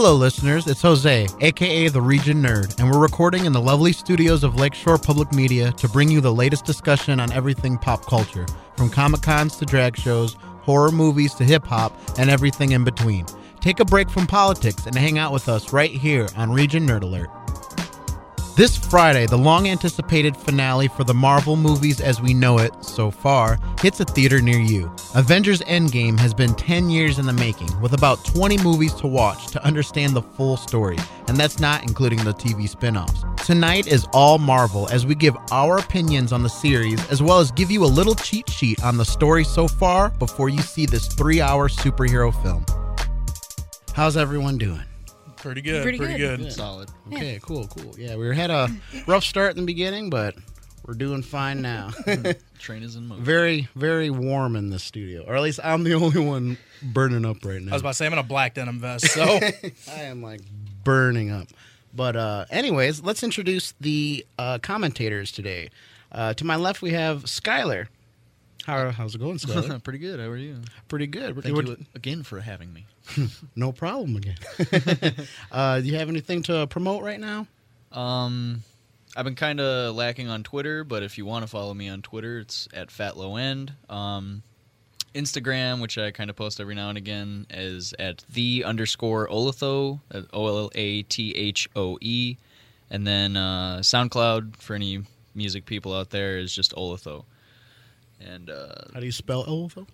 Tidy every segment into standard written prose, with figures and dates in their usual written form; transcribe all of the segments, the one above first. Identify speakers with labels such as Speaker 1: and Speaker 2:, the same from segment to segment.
Speaker 1: Hello, listeners. It's Jose, a.k.a. The Region Nerd, and we're recording in the lovely studios of Lakeshore Public Media to bring you the latest discussion on everything pop culture, from Comic-Cons to drag shows, horror movies to hip-hop, and everything in between. Take a break from politics and hang out with us right here on Region Nerd Alert. This Friday, the long-anticipated finale for the Marvel movies as we know it so far hits a theater near you. Avengers Endgame has been 10 years in the making, with about 20 movies to watch to understand the full story, and that's not including the TV spin-offs. Tonight is all Marvel as we give our opinions on the series, as well as give you a little cheat sheet on the story so far before you see this 3-hour superhero film. How's everyone doing?
Speaker 2: Pretty good.
Speaker 3: Solid.
Speaker 1: Okay, cool. Yeah, we had a rough start in the beginning, but we're doing fine now.
Speaker 3: Train is in motion.
Speaker 1: Very, very warm in this studio. Or at least I'm the only one burning up right now.
Speaker 2: I was about to say, I'm in a black denim vest, so.
Speaker 1: I am like burning up. But anyways, let's introduce the commentators today. To my left, we have Skylar. How's it going, Skylar?
Speaker 3: Pretty good. How are you?
Speaker 1: Pretty good.
Speaker 3: Thank you again for having me.
Speaker 1: No problem again. Do you have anything to promote right now?
Speaker 3: I've been kind of lacking on Twitter, but if you want to follow me on Twitter, it's at FatLowEnd. Instagram, which I kind of post every now and again, is at _Olatho, OLATHOE. And then SoundCloud, for any music people out there, is just Olatho. And
Speaker 1: how do you spell Olatho?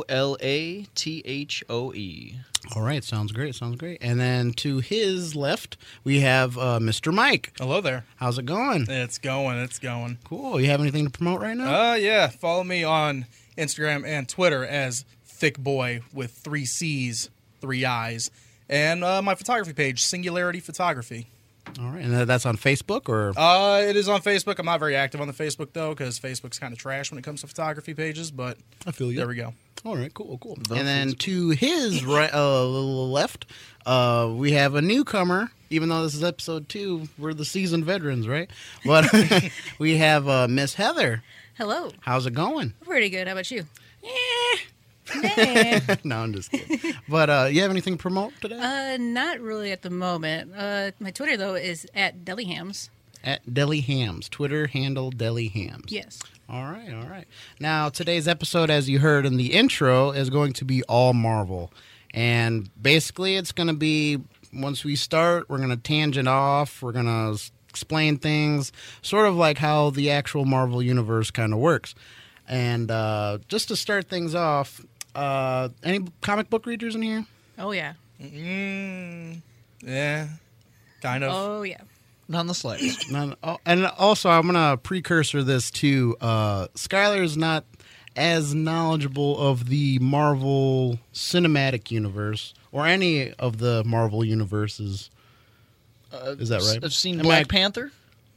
Speaker 3: OLATHOE.
Speaker 1: All right, sounds great. And then to his left, we have Mr. Mike.
Speaker 2: Hello there.
Speaker 1: How's it going?
Speaker 2: It's going.
Speaker 1: Cool. You have anything to promote right now?
Speaker 2: Yeah. Follow me on Instagram and Twitter as Thick Boy with 3 C's, 3 I's. And my photography page, Singularity Photography.
Speaker 1: All right, and that's on Facebook, or?
Speaker 2: It is on Facebook. I'm not very active on the Facebook, though, because Facebook's kind of trash when it comes to photography pages, but
Speaker 1: I feel you.
Speaker 2: There we go.
Speaker 1: All right, cool. And then to his right, left, we have a newcomer. Even though this is episode 2, we're the seasoned veterans, right? But we have Miss Heather.
Speaker 4: Hello.
Speaker 1: How's it going?
Speaker 4: Pretty good. How about you?
Speaker 1: No, I'm just kidding. But you have anything to promote today?
Speaker 4: Not really at the moment. My Twitter, though, is at DeliHams.
Speaker 1: At Deli Hams. Twitter handle Deli Hams.
Speaker 4: Yes.
Speaker 1: All right. Now, today's episode, as you heard in the intro, is going to be all Marvel. And basically, it's going to be, once we start, we're going to tangent off. We're going to explain things, sort of like how the actual Marvel universe kind of works. And just to start things off, any comic book readers in here?
Speaker 4: Oh, yeah.
Speaker 2: Yeah, kind of.
Speaker 4: Oh, yeah.
Speaker 3: Not on the slightest.
Speaker 1: And also, I'm going to precursor this to Skylar is not as knowledgeable of the Marvel Cinematic Universe or any of the Marvel universes. Is that right?
Speaker 3: I've seen Black Panther.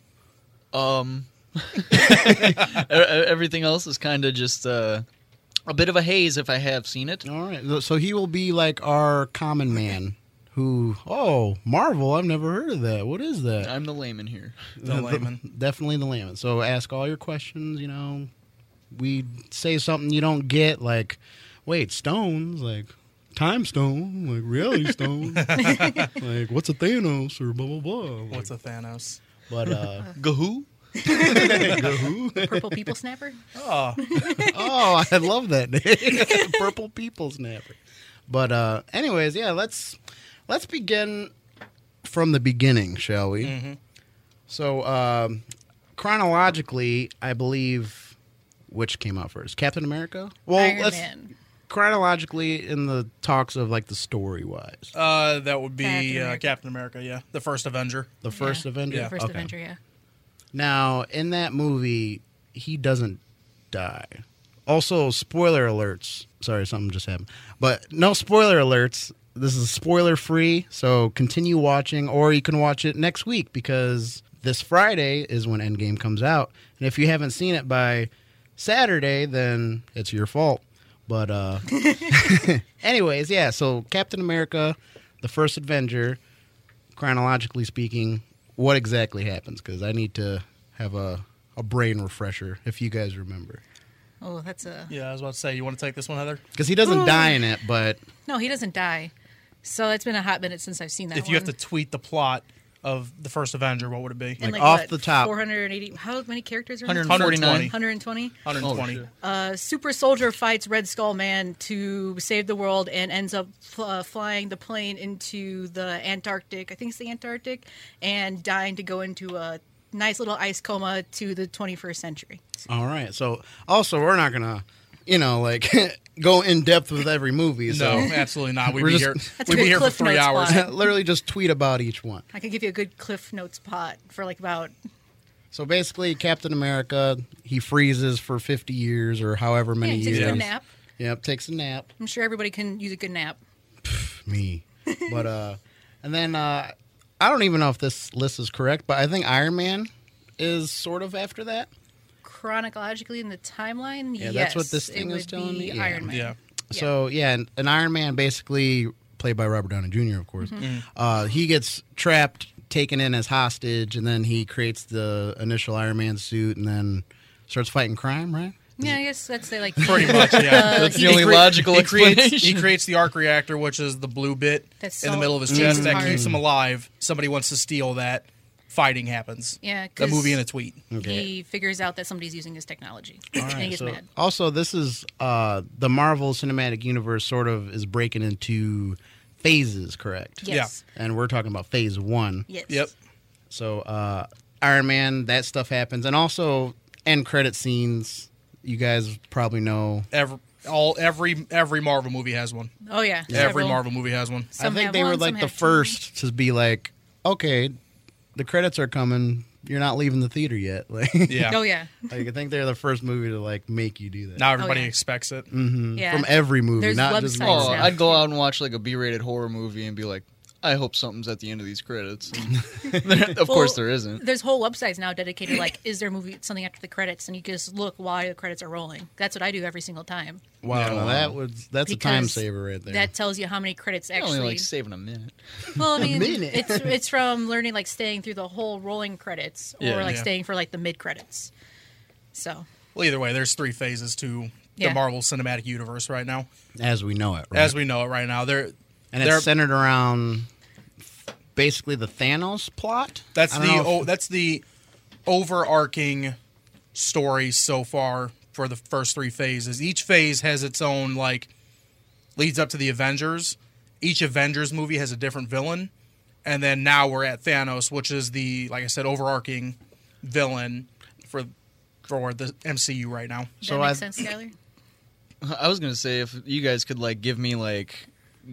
Speaker 3: Everything else is kind of just a bit of a haze if I have seen it.
Speaker 1: All right. So he will be like our common man who, Marvel, I've never heard of that. What is that?
Speaker 3: I'm the layman here.
Speaker 2: The layman.
Speaker 1: Definitely the layman. So ask all your questions, We say something you don't get, like, wait, stones, like time stone, like reality stone. Like, what's a Thanos or blah, blah, blah. Like,
Speaker 2: What's a Thanos?
Speaker 1: But,
Speaker 3: Gahoo?
Speaker 4: Purple People Snapper?
Speaker 2: Oh,
Speaker 1: I love that name. Purple People Snapper. But anyways, yeah, let's begin from the beginning, shall we?
Speaker 2: Mm-hmm.
Speaker 1: So chronologically, I believe, which came out first? Captain America? Well,
Speaker 4: Iron Man.
Speaker 1: Chronologically in the talks of like the story-wise.
Speaker 2: that would be
Speaker 4: Captain
Speaker 2: Captain America, yeah. The first Avenger.
Speaker 1: The first Avenger?
Speaker 2: Yeah.
Speaker 4: The first
Speaker 1: Okay.
Speaker 4: Avenger, yeah.
Speaker 1: Now, in that movie, he doesn't die. Also, spoiler alerts. Sorry, something just happened. But no spoiler alerts. This is spoiler-free, so continue watching, or you can watch it next week, because this Friday is when Endgame comes out. And if you haven't seen it by Saturday, then it's your fault. But anyways, yeah, so Captain America, the first Avenger, chronologically speaking, what exactly happens? Because I need to have a brain refresher, if you guys remember.
Speaker 4: Oh, that's a...
Speaker 2: Yeah, I was about to say, you want to take this one, Heather?
Speaker 1: Because he doesn't die in it, but...
Speaker 4: No, he doesn't die. So it's been a hot minute since I've seen that
Speaker 2: If you have to tweet the plot of the first Avenger, what would it be?
Speaker 4: And
Speaker 1: Like, off the top.
Speaker 4: 480. How many characters are in it?
Speaker 3: 149.
Speaker 4: 120.
Speaker 2: 120.
Speaker 3: Oh, shit.
Speaker 4: Super Soldier fights Red Skull Man to save the world and ends up flying the plane into the Antarctic. I think it's the Antarctic, and dying to go into a nice little ice coma to the 21st century.
Speaker 1: All right. So also, we're not gonna, go in depth with every movie. So
Speaker 2: No, absolutely not. We'd
Speaker 1: We're
Speaker 2: be
Speaker 1: just-
Speaker 2: here.
Speaker 4: That's a
Speaker 2: We'd be
Speaker 4: good
Speaker 2: here for
Speaker 4: Cliff
Speaker 2: 3
Speaker 4: Notes
Speaker 2: hours.
Speaker 4: plot.
Speaker 1: literally just tweet about each one.
Speaker 4: I could give you a good Cliff Notes pot for like about.
Speaker 1: So basically, Captain America, he freezes for 50 years or however many
Speaker 4: Yeah, takes
Speaker 1: years.
Speaker 4: a nap.
Speaker 1: Yep, takes a nap.
Speaker 4: I'm sure everybody can use a good nap.
Speaker 1: Me. But and then I don't even know if this list is correct, but I think Iron Man is sort of after that.
Speaker 4: Chronologically in the timeline,
Speaker 1: Yeah,
Speaker 4: yes,
Speaker 1: that's what this thing
Speaker 4: it
Speaker 1: is
Speaker 4: would
Speaker 1: telling
Speaker 4: be
Speaker 1: me. Yeah.
Speaker 4: Iron Man.
Speaker 2: Yeah.
Speaker 1: So yeah, and Iron Man basically played by Robert Downey Jr. of course. He gets trapped, taken in as hostage, and then he creates the initial Iron Man suit, and then starts fighting crime. Right?
Speaker 4: Yeah, I guess that's like
Speaker 2: Pretty much, yeah.
Speaker 3: That's the
Speaker 4: he-
Speaker 3: only logical
Speaker 2: He creates
Speaker 3: explanation.
Speaker 2: the arc reactor, which is the blue bit
Speaker 4: That's
Speaker 2: in the
Speaker 4: so
Speaker 2: middle of his chest that
Speaker 4: hard.
Speaker 2: keeps him alive. Somebody wants to steal that. Fighting happens.
Speaker 4: Yeah,
Speaker 2: A
Speaker 4: 'cause
Speaker 2: movie and a tweet.
Speaker 1: Okay.
Speaker 4: he figures out that somebody's using his technology,
Speaker 1: All
Speaker 4: and he
Speaker 1: right.
Speaker 4: gets
Speaker 1: So
Speaker 4: mad.
Speaker 1: also, this is the Marvel Cinematic Universe sort of is breaking into phases, correct?
Speaker 4: Yes.
Speaker 1: And we're talking about phase 1.
Speaker 4: Yes.
Speaker 2: Yep.
Speaker 1: So Iron Man, that stuff happens, and also end credit scenes. You guys probably know.
Speaker 2: Every Marvel movie has one.
Speaker 4: Oh yeah.
Speaker 2: Every
Speaker 4: Several.
Speaker 2: Marvel movie has one.
Speaker 4: Some
Speaker 1: I think
Speaker 4: have
Speaker 1: they were
Speaker 4: one,
Speaker 1: like
Speaker 4: some
Speaker 1: the
Speaker 4: have two.
Speaker 1: first to be like, okay, the credits are coming. You're not leaving the theater yet. Like,
Speaker 2: Yeah.
Speaker 4: Oh yeah.
Speaker 1: like, I think they're the first movie to like make you do that.
Speaker 2: Now everybody
Speaker 4: yeah.
Speaker 2: expects it.
Speaker 4: Yeah.
Speaker 1: From every movie,
Speaker 4: There's
Speaker 1: not just
Speaker 4: websites
Speaker 1: Marvel.
Speaker 3: Oh,
Speaker 4: now.
Speaker 3: I'd go out and watch like a B-rated horror movie and be like, I hope something's at the end of these credits. And of course there isn't.
Speaker 4: There's whole websites now dedicated like, is there a movie something after the credits, and you just look while the credits are rolling. That's what I do every single time.
Speaker 1: Wow,
Speaker 2: Yeah.
Speaker 1: now that's a time
Speaker 4: Because
Speaker 1: saver right there.
Speaker 4: That tells you how many credits actually.
Speaker 3: Only like saving a minute.
Speaker 4: Well, I mean,
Speaker 1: minute.
Speaker 4: it's from learning like staying through the whole rolling credits, or
Speaker 3: Yeah.
Speaker 4: like
Speaker 2: Yeah.
Speaker 4: staying for like the mid credits. So
Speaker 2: Well, either way, there's 3 phases to
Speaker 4: Yeah.
Speaker 2: the Marvel Cinematic Universe right now,
Speaker 1: as we know it, right?
Speaker 2: as we know it right now.
Speaker 1: and
Speaker 2: they're-
Speaker 1: it's centered around basically the Thanos plot.
Speaker 2: That's
Speaker 1: I don't know if-
Speaker 2: that's the overarching story so far for the first 3 phases. Each phase has its own leads up to the Avengers. Each Avengers movie has a different villain, and then now we're at Thanos, which is the, like I said, overarching villain for the MCU right now.
Speaker 1: So
Speaker 4: that makes
Speaker 1: I-
Speaker 4: sense, Skyler.
Speaker 3: I was gonna say if you guys could like give me like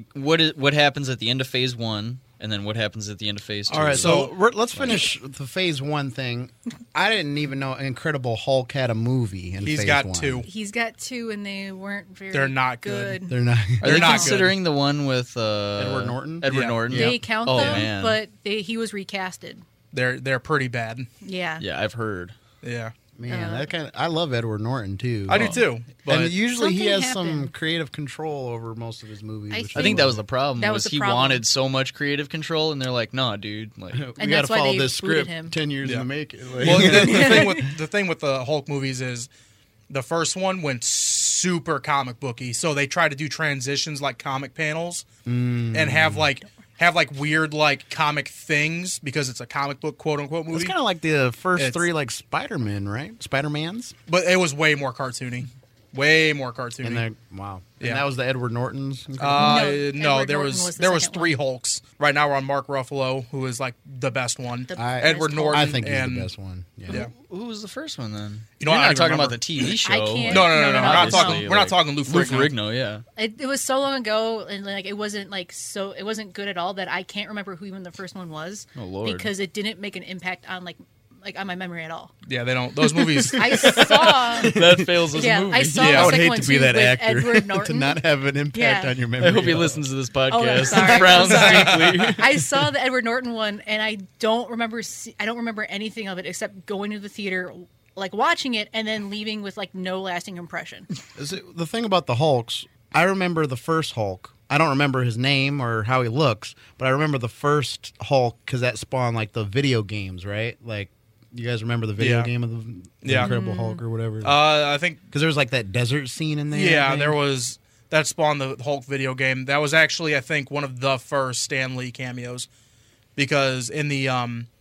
Speaker 3: what happens at the end of phase 1 and then what happens at the end of phase 2.
Speaker 1: All right, so let's finish the phase 1 thing. I didn't even know Incredible Hulk had a movie in
Speaker 2: He's
Speaker 1: phase
Speaker 2: got
Speaker 1: 1.
Speaker 2: 2.
Speaker 4: He's got 2, and they weren't very.
Speaker 2: They're not good.
Speaker 1: They're not.
Speaker 3: are
Speaker 2: they're
Speaker 3: they
Speaker 2: not
Speaker 3: considering the one with
Speaker 1: Edward Norton?
Speaker 3: Edward
Speaker 2: Yeah.
Speaker 3: Norton.
Speaker 2: Yeah.
Speaker 4: They count
Speaker 3: Oh,
Speaker 4: them,
Speaker 3: man.
Speaker 4: but he was recasted.
Speaker 2: They're pretty bad.
Speaker 4: Yeah.
Speaker 3: Yeah, I've heard.
Speaker 2: Yeah,
Speaker 1: Man, that kind of. I love Edward Norton too.
Speaker 2: I do too. But
Speaker 1: And usually he has
Speaker 4: Something
Speaker 1: some
Speaker 4: happened.
Speaker 1: creative control over most of his movies.
Speaker 4: I
Speaker 1: which
Speaker 3: I think that was the problem.
Speaker 4: That
Speaker 3: was
Speaker 4: was the
Speaker 3: he
Speaker 4: problem.
Speaker 3: wanted so much creative control, and they're like, "Nah, dude." Like,
Speaker 1: we
Speaker 4: And
Speaker 1: got to
Speaker 4: that's why
Speaker 1: follow
Speaker 4: they
Speaker 1: this
Speaker 4: booted
Speaker 1: script
Speaker 4: him.
Speaker 1: 10 years
Speaker 2: Yeah.
Speaker 1: to make it.
Speaker 2: well, the thing with the Hulk movies is the first one went super comic booky, so they try to do transitions like comic panels and have weird like comic things because it's a comic book quote unquote movie.
Speaker 1: It's kind of like the first
Speaker 2: It's-
Speaker 1: 3 like Spider-Man, right? Spider-Mans.
Speaker 2: But it was way more cartoony. Way more cartoony.
Speaker 1: And they wow. And
Speaker 2: Yeah.
Speaker 1: that was the Edward Norton's.
Speaker 2: No,
Speaker 4: Edward
Speaker 2: there
Speaker 4: Norton
Speaker 2: was
Speaker 4: was the
Speaker 2: there was
Speaker 4: second
Speaker 2: 3
Speaker 4: one.
Speaker 2: Hulks. Right now we're on Mark Ruffalo, who is like the best one.
Speaker 4: The
Speaker 1: I-
Speaker 2: Edward
Speaker 4: best
Speaker 2: Norton.
Speaker 1: I think he's
Speaker 2: and,
Speaker 1: the best one. Yeah.
Speaker 2: Yeah.
Speaker 3: who was the first one then?
Speaker 2: You know,
Speaker 3: You're
Speaker 2: I
Speaker 3: not
Speaker 2: don't
Speaker 3: talking
Speaker 2: remember.
Speaker 3: about the TV show.
Speaker 4: I can't-
Speaker 2: No.
Speaker 4: No,
Speaker 2: We're not
Speaker 3: obviously,
Speaker 2: talking. We're not talking Lou
Speaker 3: Lou
Speaker 2: Ferrigno.
Speaker 3: Ferrigno, yeah.
Speaker 4: It was so long ago, and like it wasn't like so. It wasn't good at all that I can't remember who even the first one was.
Speaker 3: Oh, Lord.
Speaker 4: Because it didn't make an impact on like on my memory at all.
Speaker 2: Yeah, they don't. Those movies.
Speaker 4: I saw.
Speaker 3: That fails as
Speaker 4: Yeah,
Speaker 3: a movie.
Speaker 4: I saw
Speaker 2: Yeah,
Speaker 4: the
Speaker 2: I
Speaker 1: I would
Speaker 4: second
Speaker 1: hate
Speaker 4: one
Speaker 1: to be
Speaker 4: too
Speaker 1: that
Speaker 4: with
Speaker 1: actor
Speaker 4: Edward
Speaker 1: to
Speaker 4: Norton.
Speaker 1: not have an impact
Speaker 4: Yeah.
Speaker 1: on your memory.
Speaker 3: I hope he
Speaker 1: at all.
Speaker 3: listens to this
Speaker 4: Oh, I'm
Speaker 3: podcast
Speaker 4: sorry.
Speaker 3: and frowns
Speaker 4: I'm
Speaker 3: deeply.
Speaker 4: I saw the Edward Norton one, and I don't remember. I don't remember anything of it except going to the theater, like watching it, and then leaving with like no lasting impression.
Speaker 1: Is it, the thing about the Hulks, I remember the first Hulk. I don't remember his name or how he looks, but I remember the first Hulk because that spawned like the video games, right? Like, you guys remember the video
Speaker 2: Yeah.
Speaker 1: game of the
Speaker 2: Yeah.
Speaker 1: Incredible Hulk or whatever?
Speaker 2: I think.
Speaker 1: Because there was like that desert scene in there. I
Speaker 2: Yeah,
Speaker 1: think.
Speaker 2: there was that spawned the Hulk video game. That was actually, I think, one of the first Stan Lee cameos, because in the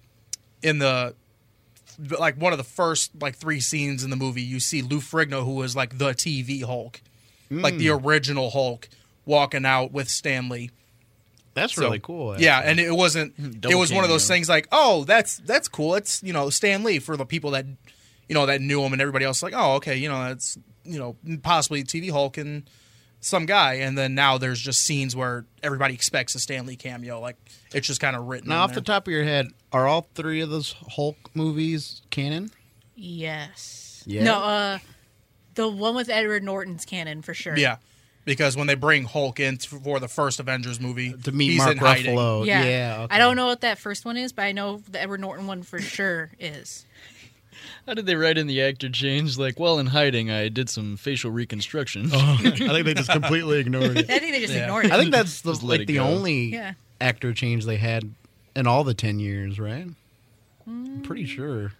Speaker 2: like one of the first like 3 scenes in the movie, you see Lou Ferrigno, who was like the TV Hulk, like the original Hulk, walking out with Stan Lee.
Speaker 1: That's really cool.
Speaker 2: Actually. Yeah, and it wasn't. It was one of those things like, oh, that's cool. It's Stan Lee for the people that that knew him, and everybody else like, oh, okay, that's possibly TV Hulk and some guy, and then now there's just scenes where everybody expects a Stan Lee cameo. Like, it's just kind of written.
Speaker 1: Now, off the top of your head, are all 3 of those Hulk movies canon?
Speaker 4: Yes.
Speaker 1: Yeah.
Speaker 4: No, the one with Edward Norton's canon for sure.
Speaker 2: Yeah, because when they bring Hulk in for the first Avengers movie
Speaker 1: To meet
Speaker 2: he's
Speaker 1: Mark
Speaker 2: in hiding.
Speaker 1: Ruffalo.
Speaker 4: Yeah.
Speaker 1: Okay.
Speaker 4: I don't know what that first one is, but I know the Edward Norton one for sure is.
Speaker 3: How did they write in the actor change? Like, well, in hiding, I did some facial reconstruction.
Speaker 1: I think they just completely ignored it.
Speaker 4: I think they just ignored it.
Speaker 1: I think that's
Speaker 3: Just let it
Speaker 1: the
Speaker 3: go.
Speaker 1: only
Speaker 4: Yeah.
Speaker 1: actor change they had in all the 10 years, right? I'm pretty sure.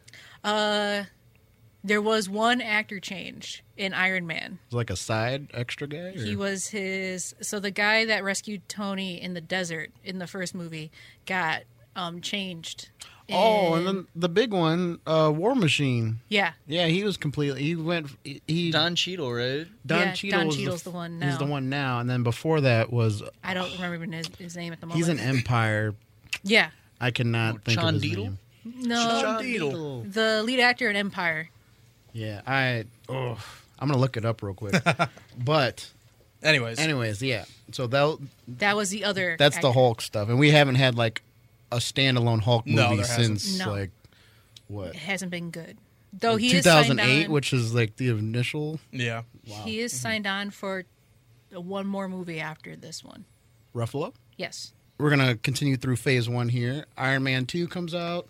Speaker 4: There was one actor change in Iron Man.
Speaker 1: It was like a side extra guy? Or?
Speaker 4: He was so the guy that rescued Tony in the desert in the first movie got changed.
Speaker 1: Oh, and then the big one, War Machine.
Speaker 4: Yeah.
Speaker 1: Yeah, he was completely. He went. He
Speaker 3: Don Cheadle, right?
Speaker 1: Don
Speaker 4: Yeah,
Speaker 1: Cheadle
Speaker 4: Don
Speaker 1: was
Speaker 4: Cheadle's the one
Speaker 1: He's
Speaker 4: now.
Speaker 1: the one now, and then before that was.
Speaker 4: I don't remember his name at the moment.
Speaker 1: He's an Empire.
Speaker 4: Yeah.
Speaker 1: I cannot think of his
Speaker 3: Chondiddle?
Speaker 1: name.
Speaker 4: No,
Speaker 2: Chondiddle.
Speaker 4: the lead actor in Empire.
Speaker 1: Yeah, I'm gonna look it up real quick. But anyways, yeah. So
Speaker 4: That was the other.
Speaker 1: that's the
Speaker 4: actor.
Speaker 1: Hulk stuff, and we haven't had like a standalone Hulk
Speaker 2: No,
Speaker 1: movie
Speaker 2: there hasn't.
Speaker 1: since
Speaker 4: No.
Speaker 1: like what
Speaker 4: It hasn't been good. Though he is signed
Speaker 1: 2008,
Speaker 4: on,
Speaker 1: which is like the initial
Speaker 2: Yeah.
Speaker 4: he is signed on for one more movie after this one.
Speaker 1: Ruffalo.
Speaker 4: Yes.
Speaker 1: We're gonna continue through phase 1 here. Iron Man 2 comes out.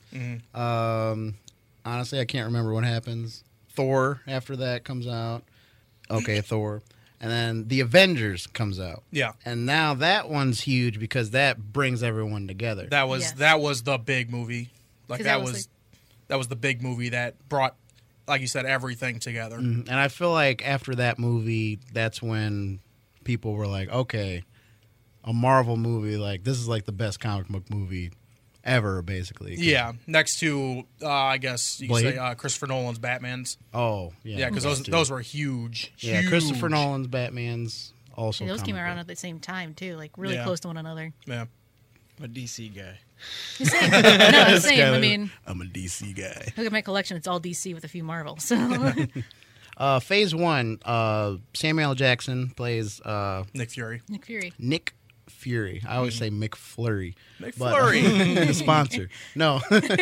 Speaker 1: Honestly, I can't remember what happens. Thor after that comes out. Okay, Thor. And then The Avengers comes out.
Speaker 2: Yeah.
Speaker 1: And now that one's huge because that brings everyone together.
Speaker 2: That was
Speaker 4: Yes.
Speaker 2: that was the big movie. Like
Speaker 4: 'Cause
Speaker 2: that
Speaker 4: that was,
Speaker 2: was that was the big movie that brought, like you said, everything together.
Speaker 1: And I feel like after that movie, that's when people were like, okay, a Marvel movie, like this is like the best comic book movie ever, basically.
Speaker 2: Yeah, next to I guess you could
Speaker 1: Blade?
Speaker 2: say Christopher Nolan's Batman's.
Speaker 1: Oh, yeah.
Speaker 2: Yeah, because
Speaker 1: those two.
Speaker 2: those were huge.
Speaker 1: Yeah,
Speaker 2: huge.
Speaker 1: Christopher Nolan's Batman's also.
Speaker 4: And those came
Speaker 1: comic
Speaker 4: around
Speaker 1: book.
Speaker 4: at the same time too, like really
Speaker 2: Yeah.
Speaker 4: close to one another.
Speaker 2: Yeah.
Speaker 3: I'm a DC guy.
Speaker 4: Same. No, same. I
Speaker 1: Skyler,
Speaker 4: mean,
Speaker 1: I'm a DC guy.
Speaker 4: look at my collection; it's all DC with a few Marvel. So
Speaker 1: Phase 1, Samuel L. Jackson plays
Speaker 2: Nick Fury.
Speaker 4: Nick Fury.
Speaker 1: Nick Fury. I always say McFlurry.
Speaker 2: McFlurry.
Speaker 1: The sponsor. No.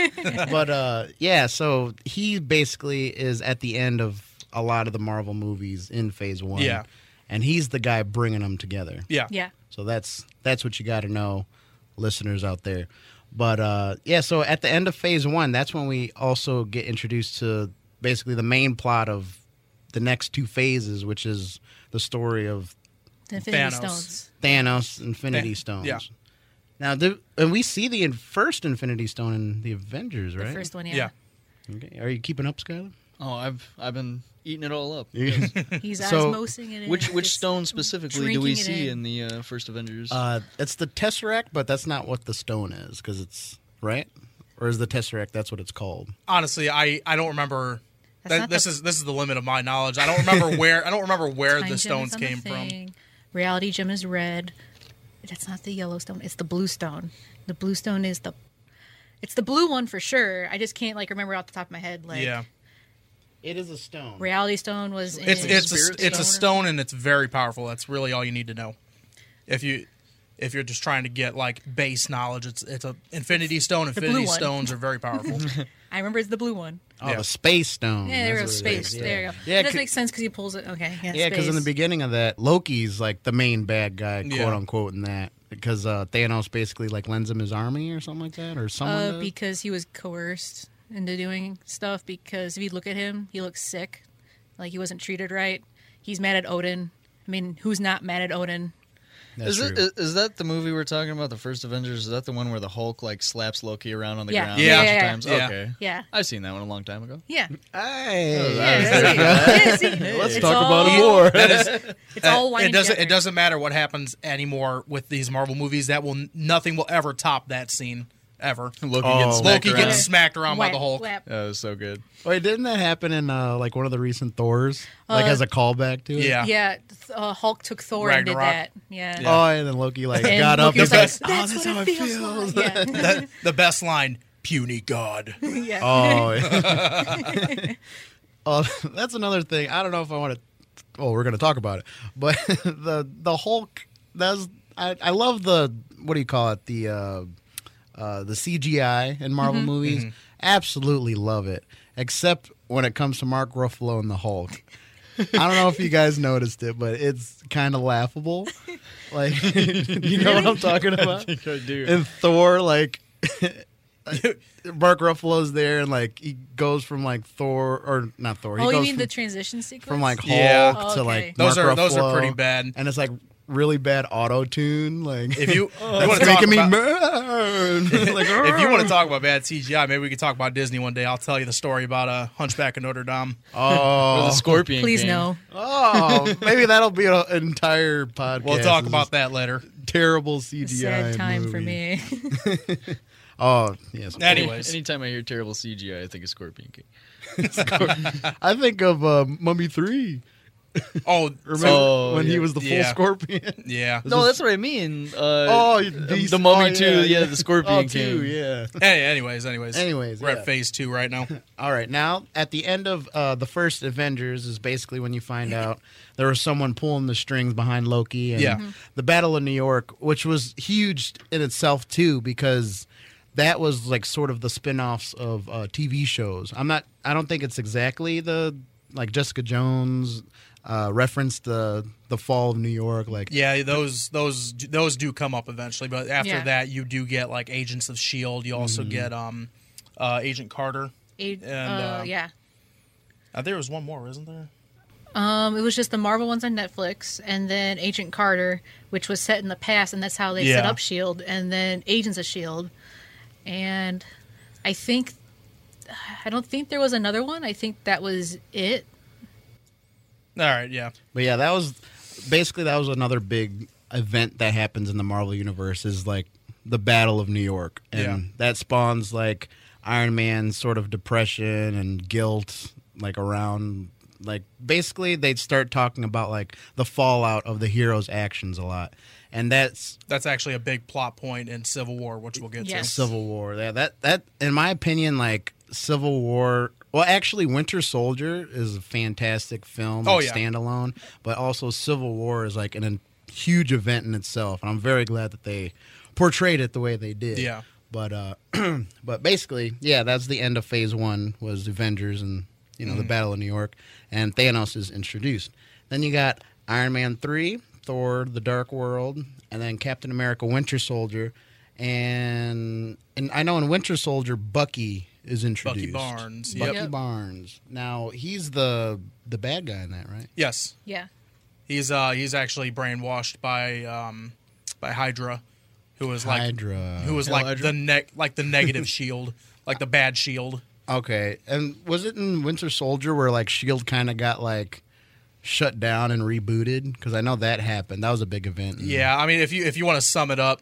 Speaker 1: But yeah, so he basically is at the end of a lot of the Marvel movies in phase 1.
Speaker 2: Yeah.
Speaker 1: And he's the guy bringing them together.
Speaker 2: Yeah.
Speaker 4: Yeah.
Speaker 1: So that's what you got to know, listeners out there. But yeah, so at the end of phase 1, that's when we also get introduced to basically the main plot of the next 2 phases, which is the story of
Speaker 4: The Infinity
Speaker 2: Thanos.
Speaker 4: Stones.
Speaker 1: Thanos Infinity Stones.
Speaker 2: Yeah.
Speaker 1: Now, and we see the first Infinity Stone in the Avengers, right?
Speaker 4: The first one,
Speaker 2: Yeah.
Speaker 4: yeah.
Speaker 1: Okay. Are you keeping up, Skyler?
Speaker 3: Oh, I've been eating it all up.
Speaker 4: He's
Speaker 1: So,
Speaker 4: osmosing it in.
Speaker 3: Which
Speaker 4: Just
Speaker 3: stone specifically do we
Speaker 4: drinking it
Speaker 3: see
Speaker 4: in.
Speaker 3: in the first Avengers?
Speaker 1: It's the Tesseract, but that's not what the stone is, because it's right. Or is the Tesseract? That's what it's called.
Speaker 2: Honestly, I don't remember.
Speaker 4: That's not
Speaker 2: This
Speaker 4: the-
Speaker 2: is the limit of my knowledge. I don't remember where
Speaker 4: Time
Speaker 2: the
Speaker 4: gem
Speaker 2: stones
Speaker 4: is on the
Speaker 2: came from.
Speaker 4: thing. Reality gem is red. That's not the yellow stone. It's the blue stone. The blue stone is it's the blue one for sure. I just can't remember off the top of my head.
Speaker 2: Yeah.
Speaker 1: It is a stone.
Speaker 4: Reality stone was in
Speaker 2: It's
Speaker 3: Spirit
Speaker 2: a
Speaker 3: Stone?
Speaker 2: stone and it's very powerful. That's really all you need to know. If you're just trying to get base knowledge, it's a Infinity Stone.
Speaker 4: blue
Speaker 2: Infinity
Speaker 4: one.
Speaker 2: Stones are very powerful.
Speaker 4: I remember it's the blue one.
Speaker 1: Oh,
Speaker 2: Yeah.
Speaker 1: the Space Stone.
Speaker 4: Yeah, there we go.
Speaker 1: That's what it
Speaker 4: Space.
Speaker 1: is.
Speaker 4: There you go.
Speaker 1: Yeah,
Speaker 4: That does make sense because he pulls it. Okay.
Speaker 1: yeah, because in the
Speaker 4: space.
Speaker 1: beginning of that, Loki's like the main bad guy,
Speaker 2: Yeah.
Speaker 1: quote unquote, in that. Because Thanos basically lends him his army or something like that, or someone. does?
Speaker 4: Because he was coerced into doing stuff. Because if you look at him, he looks sick, like he wasn't treated right. He's mad at Odin. I mean, who's not mad at Odin?
Speaker 1: That's true.
Speaker 3: Is that the movie we're talking about, the first Avengers? Is that the one where the Hulk like slaps Loki around on the ground?
Speaker 2: Yeah.
Speaker 3: a bunch of
Speaker 4: Yeah.
Speaker 3: times?
Speaker 2: Yeah.
Speaker 3: Okay.
Speaker 4: Yeah.
Speaker 3: I've seen that one a long time ago.
Speaker 4: Yeah.
Speaker 1: Hey,
Speaker 4: Yeah, see,
Speaker 1: let's
Speaker 4: it's
Speaker 1: talk
Speaker 4: all-
Speaker 1: about it more.
Speaker 2: That is,
Speaker 4: It's all winding
Speaker 2: it
Speaker 4: together.
Speaker 2: doesn't matter what happens anymore with these Marvel movies. Nothing will ever top that scene ever.
Speaker 3: Loki
Speaker 1: Oh.
Speaker 3: gets smacked
Speaker 2: Loki
Speaker 3: around.
Speaker 2: gets smacked around by
Speaker 4: Whap,
Speaker 2: the Hulk.
Speaker 4: whap.
Speaker 3: That was so good.
Speaker 1: Wait, didn't that happen in like one of the recent Thors? Like as a callback to it?
Speaker 2: Yeah.
Speaker 4: Yeah, Hulk took Thor and did
Speaker 2: Ragnarok.
Speaker 4: that. Yeah.
Speaker 2: Yeah.
Speaker 1: Oh, and then Loki like
Speaker 4: And
Speaker 1: got up
Speaker 4: Loki
Speaker 1: and
Speaker 4: was
Speaker 1: was
Speaker 4: like,
Speaker 1: like,
Speaker 4: that's,
Speaker 1: "Oh, that's
Speaker 4: what
Speaker 1: how
Speaker 4: it
Speaker 1: it
Speaker 4: feels
Speaker 1: feels."
Speaker 4: like.
Speaker 2: The best line, puny god.
Speaker 4: Yeah.
Speaker 1: Oh, yeah. Oh, that's another thing. I don't know if I want to. Well, we're going to talk about it, but the Hulk. I love the, what do you call it, the CGI in Marvel movies. Absolutely love it, except when it comes to Mark Ruffalo and the Hulk. I don't know if you guys noticed it, but it's kind of laughable. Like, you know what I'm talking about?
Speaker 3: I think I do.
Speaker 1: In Thor, like Mark Ruffalo's there, and like he goes from like Thor or not Thor. He
Speaker 4: Oh, you
Speaker 1: goes
Speaker 4: mean
Speaker 1: from,
Speaker 4: the transition sequence?
Speaker 1: from like Hulk
Speaker 2: Yeah.
Speaker 1: to
Speaker 4: Okay.
Speaker 1: like
Speaker 2: Those
Speaker 1: Mark
Speaker 2: are
Speaker 1: Ruffalo,
Speaker 2: pretty bad.
Speaker 1: and it's like really bad auto tune. Like
Speaker 2: If you want
Speaker 1: it's
Speaker 2: to talk
Speaker 1: making me
Speaker 2: about,
Speaker 1: mad. Like,
Speaker 2: if you want to talk about bad CGI, maybe we could talk about Disney one day. I'll tell you the story about Hunchback of Notre Dame.
Speaker 3: Or the
Speaker 1: oh,
Speaker 3: Scorpion
Speaker 4: Please
Speaker 3: King.
Speaker 4: no.
Speaker 1: oh, maybe that'll be an entire podcast.
Speaker 2: We'll talk
Speaker 1: It's
Speaker 2: about
Speaker 1: just
Speaker 2: that later.
Speaker 1: terrible CGI.
Speaker 4: Sad time for
Speaker 1: movie.
Speaker 4: me.
Speaker 1: Oh yes.
Speaker 2: Anyways,
Speaker 3: Anytime I hear terrible CGI, I think of Scorpion King.
Speaker 1: I think of Mummy 3.
Speaker 2: oh,
Speaker 1: Remember
Speaker 3: Oh,
Speaker 1: when he
Speaker 3: yeah.
Speaker 1: was the full
Speaker 2: Yeah.
Speaker 1: Scorpion?
Speaker 2: yeah.
Speaker 3: No, that's what I mean.
Speaker 1: Oh,
Speaker 3: the Mummy 2, yeah, the Scorpion King.
Speaker 1: King. Yeah.
Speaker 2: Anyways,
Speaker 1: Anyways,
Speaker 2: we're
Speaker 1: yeah.
Speaker 2: at phase 2 right now.
Speaker 1: All right, now at the end of the first Avengers is basically when you find out there was someone pulling the strings behind Loki, and
Speaker 2: Yeah.
Speaker 1: the Battle of New York, which was huge in itself too, because that was like sort of the spin-offs of TV shows. I don't think it's exactly like Jessica Jones referenced the fall of New York, like
Speaker 2: Yeah, those do come up eventually, but after
Speaker 4: Yeah.
Speaker 2: that, you do get like Agents of Shield. You also get Agent Carter.
Speaker 4: Yeah.
Speaker 2: There was one more, isn't there?
Speaker 4: It was just the Marvel ones on Netflix, and then Agent Carter, which was set in the past, and that's how they set
Speaker 2: Yeah.
Speaker 4: up Shield, and then Agents of Shield, and I don't think there was another one. I think that was it.
Speaker 2: All right, yeah.
Speaker 1: But yeah, that was another big event that happens in the Marvel universe, is like the Battle of New York, and
Speaker 2: Yeah.
Speaker 1: that spawns like Iron Man's sort of depression and guilt, like around like basically they'd start talking about like the fallout of the hero's actions a lot, and that's
Speaker 2: That's actually a big plot point in Civil War, which we'll get
Speaker 4: Yes.
Speaker 2: to.
Speaker 1: Civil War. Yeah, that in my opinion, like Civil War. Well, actually, Winter Soldier is a fantastic film,
Speaker 2: Oh,
Speaker 1: like,
Speaker 2: yeah.
Speaker 1: standalone. But also, Civil War is like a huge event in itself, and I'm very glad that they portrayed it the way they did.
Speaker 2: Yeah.
Speaker 1: But but basically, yeah, that's the end of Phase 1 was Avengers and the Battle of New York, and Thanos is introduced. Then you got Iron Man 3, Thor: The Dark World, and then Captain America: Winter Soldier, and I know in Winter Soldier, Bucky is introduced.
Speaker 2: Bucky Barnes.
Speaker 1: Bucky
Speaker 2: Yep.
Speaker 1: Barnes. Now he's the bad guy in that, right?
Speaker 2: Yes.
Speaker 4: Yeah.
Speaker 2: He's actually brainwashed by Hydra, who was like
Speaker 1: Hydra.
Speaker 2: like the negative Shield, like the bad Shield.
Speaker 1: Okay, and was it in Winter Soldier where like Shield kind of got like shut down and rebooted? Because I know that happened. That was a big event.
Speaker 2: Yeah, I mean, if you want to sum it up,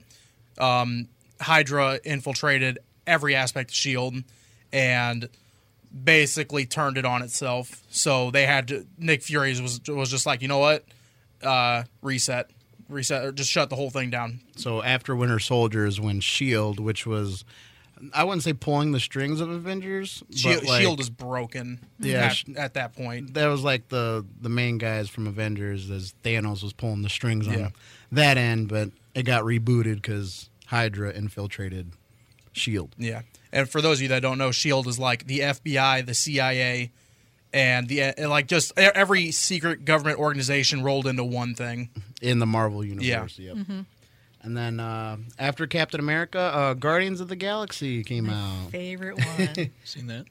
Speaker 2: Hydra infiltrated every aspect of Shield and basically turned it on itself. So they had to. Nick Fury was just like, you know what, reset, or just shut the whole thing down.
Speaker 1: So after Winter Soldier is when Shield, which was, I wouldn't say pulling the strings of Avengers, but like,
Speaker 2: Shield is broken.
Speaker 1: Yeah.
Speaker 2: at that point.
Speaker 1: that was like the main guys from Avengers, as Thanos was pulling the strings on
Speaker 2: Yeah.
Speaker 1: that end, but it got rebooted because Hydra infiltrated Shield.
Speaker 2: Yeah, and for those of you that don't know, Shield is like the FBI, the CIA, and like just every secret government organization rolled into one thing.
Speaker 1: In the Marvel universe, yep. And then after Captain America, Guardians of the Galaxy came out.
Speaker 4: Favorite one.
Speaker 3: Seen that?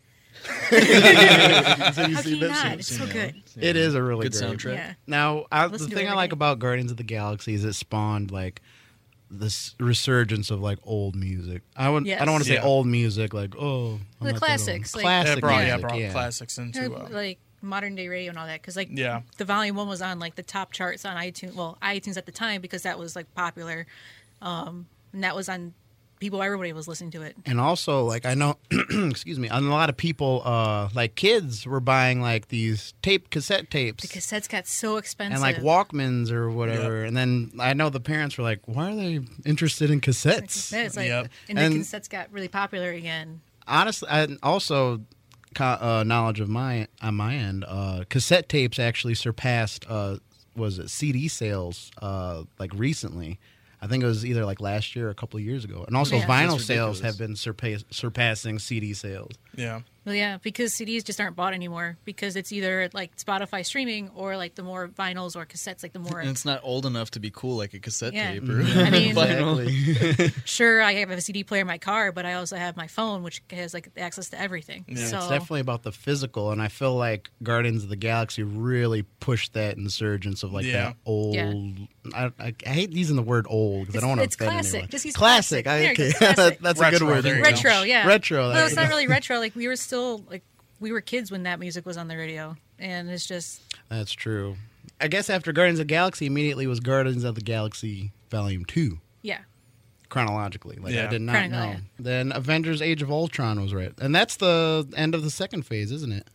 Speaker 1: So you
Speaker 4: How
Speaker 1: see
Speaker 4: can you
Speaker 1: that
Speaker 4: not?
Speaker 1: shit?
Speaker 4: It's so good.
Speaker 1: It is a really
Speaker 3: Good
Speaker 1: great
Speaker 3: soundtrack.
Speaker 4: Yeah.
Speaker 1: Now, the
Speaker 4: Listen to
Speaker 1: thing
Speaker 4: it
Speaker 1: I
Speaker 4: every
Speaker 1: like
Speaker 4: day.
Speaker 1: about Guardians of the Galaxy is it spawned like this resurgence of like old music. I don't want to say
Speaker 2: Yes.
Speaker 1: old music like
Speaker 4: The
Speaker 1: I'm not that old.
Speaker 4: classics, like-
Speaker 1: classic
Speaker 2: It brought
Speaker 1: music,
Speaker 2: classics into
Speaker 4: Like modern day radio and all that, because like
Speaker 2: Yeah.
Speaker 4: the volume 1 was on like the top charts on iTunes. Well, iTunes at the time because that was like popular, and that was on everybody was listening to it.
Speaker 1: And also, like I know, excuse me, and a lot of people, like kids, were buying like these cassette tapes,
Speaker 4: The cassettes got so expensive.
Speaker 1: and like Walkmans or whatever. And then I know the parents were like, "Why are they interested in cassettes?"
Speaker 4: It's like,
Speaker 2: Yep.
Speaker 4: and the
Speaker 1: And-
Speaker 4: cassettes got really popular again.
Speaker 1: Honestly, and also knowledge of on my end, cassette tapes actually surpassed was it CD sales like recently. I think it was either like last year or a couple of years ago. And also
Speaker 4: Yeah.
Speaker 1: vinyl
Speaker 3: That's
Speaker 1: sales
Speaker 3: ridiculous.
Speaker 1: have been surpassing CD sales.
Speaker 2: Yeah.
Speaker 4: Well, yeah, because CDs just aren't bought anymore because it's either like Spotify streaming or like the more vinyls or cassettes, like the more.
Speaker 3: And it's not old enough to be cool like a cassette
Speaker 4: Yeah.
Speaker 3: tape. Or
Speaker 4: I mean-
Speaker 3: vinyl.
Speaker 4: Sure, I have a CD player in my car, but I also have my phone, which has like access to everything.
Speaker 2: Yeah.
Speaker 4: So
Speaker 1: It's definitely about the physical, and I feel like Guardians of the Galaxy really pushed that insurgence of like
Speaker 2: Yeah.
Speaker 1: that old.
Speaker 4: Yeah.
Speaker 1: I hate using the word old because I don't want to
Speaker 4: it's
Speaker 1: offend
Speaker 4: classic.
Speaker 1: anyone.
Speaker 4: Just use
Speaker 1: classic.
Speaker 4: classic.
Speaker 1: Okay,
Speaker 4: Yeah, classic.
Speaker 1: that's a
Speaker 2: Retro,
Speaker 1: good word.
Speaker 2: there you go.
Speaker 4: retro, yeah,
Speaker 1: Retro.
Speaker 4: No,
Speaker 1: there
Speaker 4: it's
Speaker 1: you
Speaker 4: not
Speaker 1: go.
Speaker 4: really retro. Like we were still like we were kids when that music was on the radio, and it's just
Speaker 1: That's true. I guess after Guardians of the Galaxy, immediately was Guardians of the Galaxy Volume 2,
Speaker 4: yeah.
Speaker 1: chronologically. Like, I
Speaker 2: Yeah.
Speaker 1: did not
Speaker 4: Chronically,
Speaker 1: know.
Speaker 4: yeah.
Speaker 1: Then Avengers Age of Ultron was right. And that's the end of the second phase, isn't it?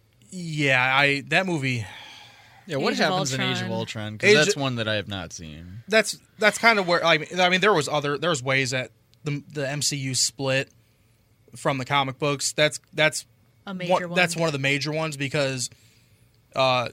Speaker 2: Yeah, that movie.
Speaker 3: Yeah, what
Speaker 4: Age of
Speaker 3: happens in Age of
Speaker 4: Ultron.
Speaker 3: Ultron? Because
Speaker 2: Age-
Speaker 3: that's one that I have not seen.
Speaker 2: That's kind of where I mean there was ways that the MCU split from the comic books. That's
Speaker 4: A major one.
Speaker 2: That's one of the major ones because, to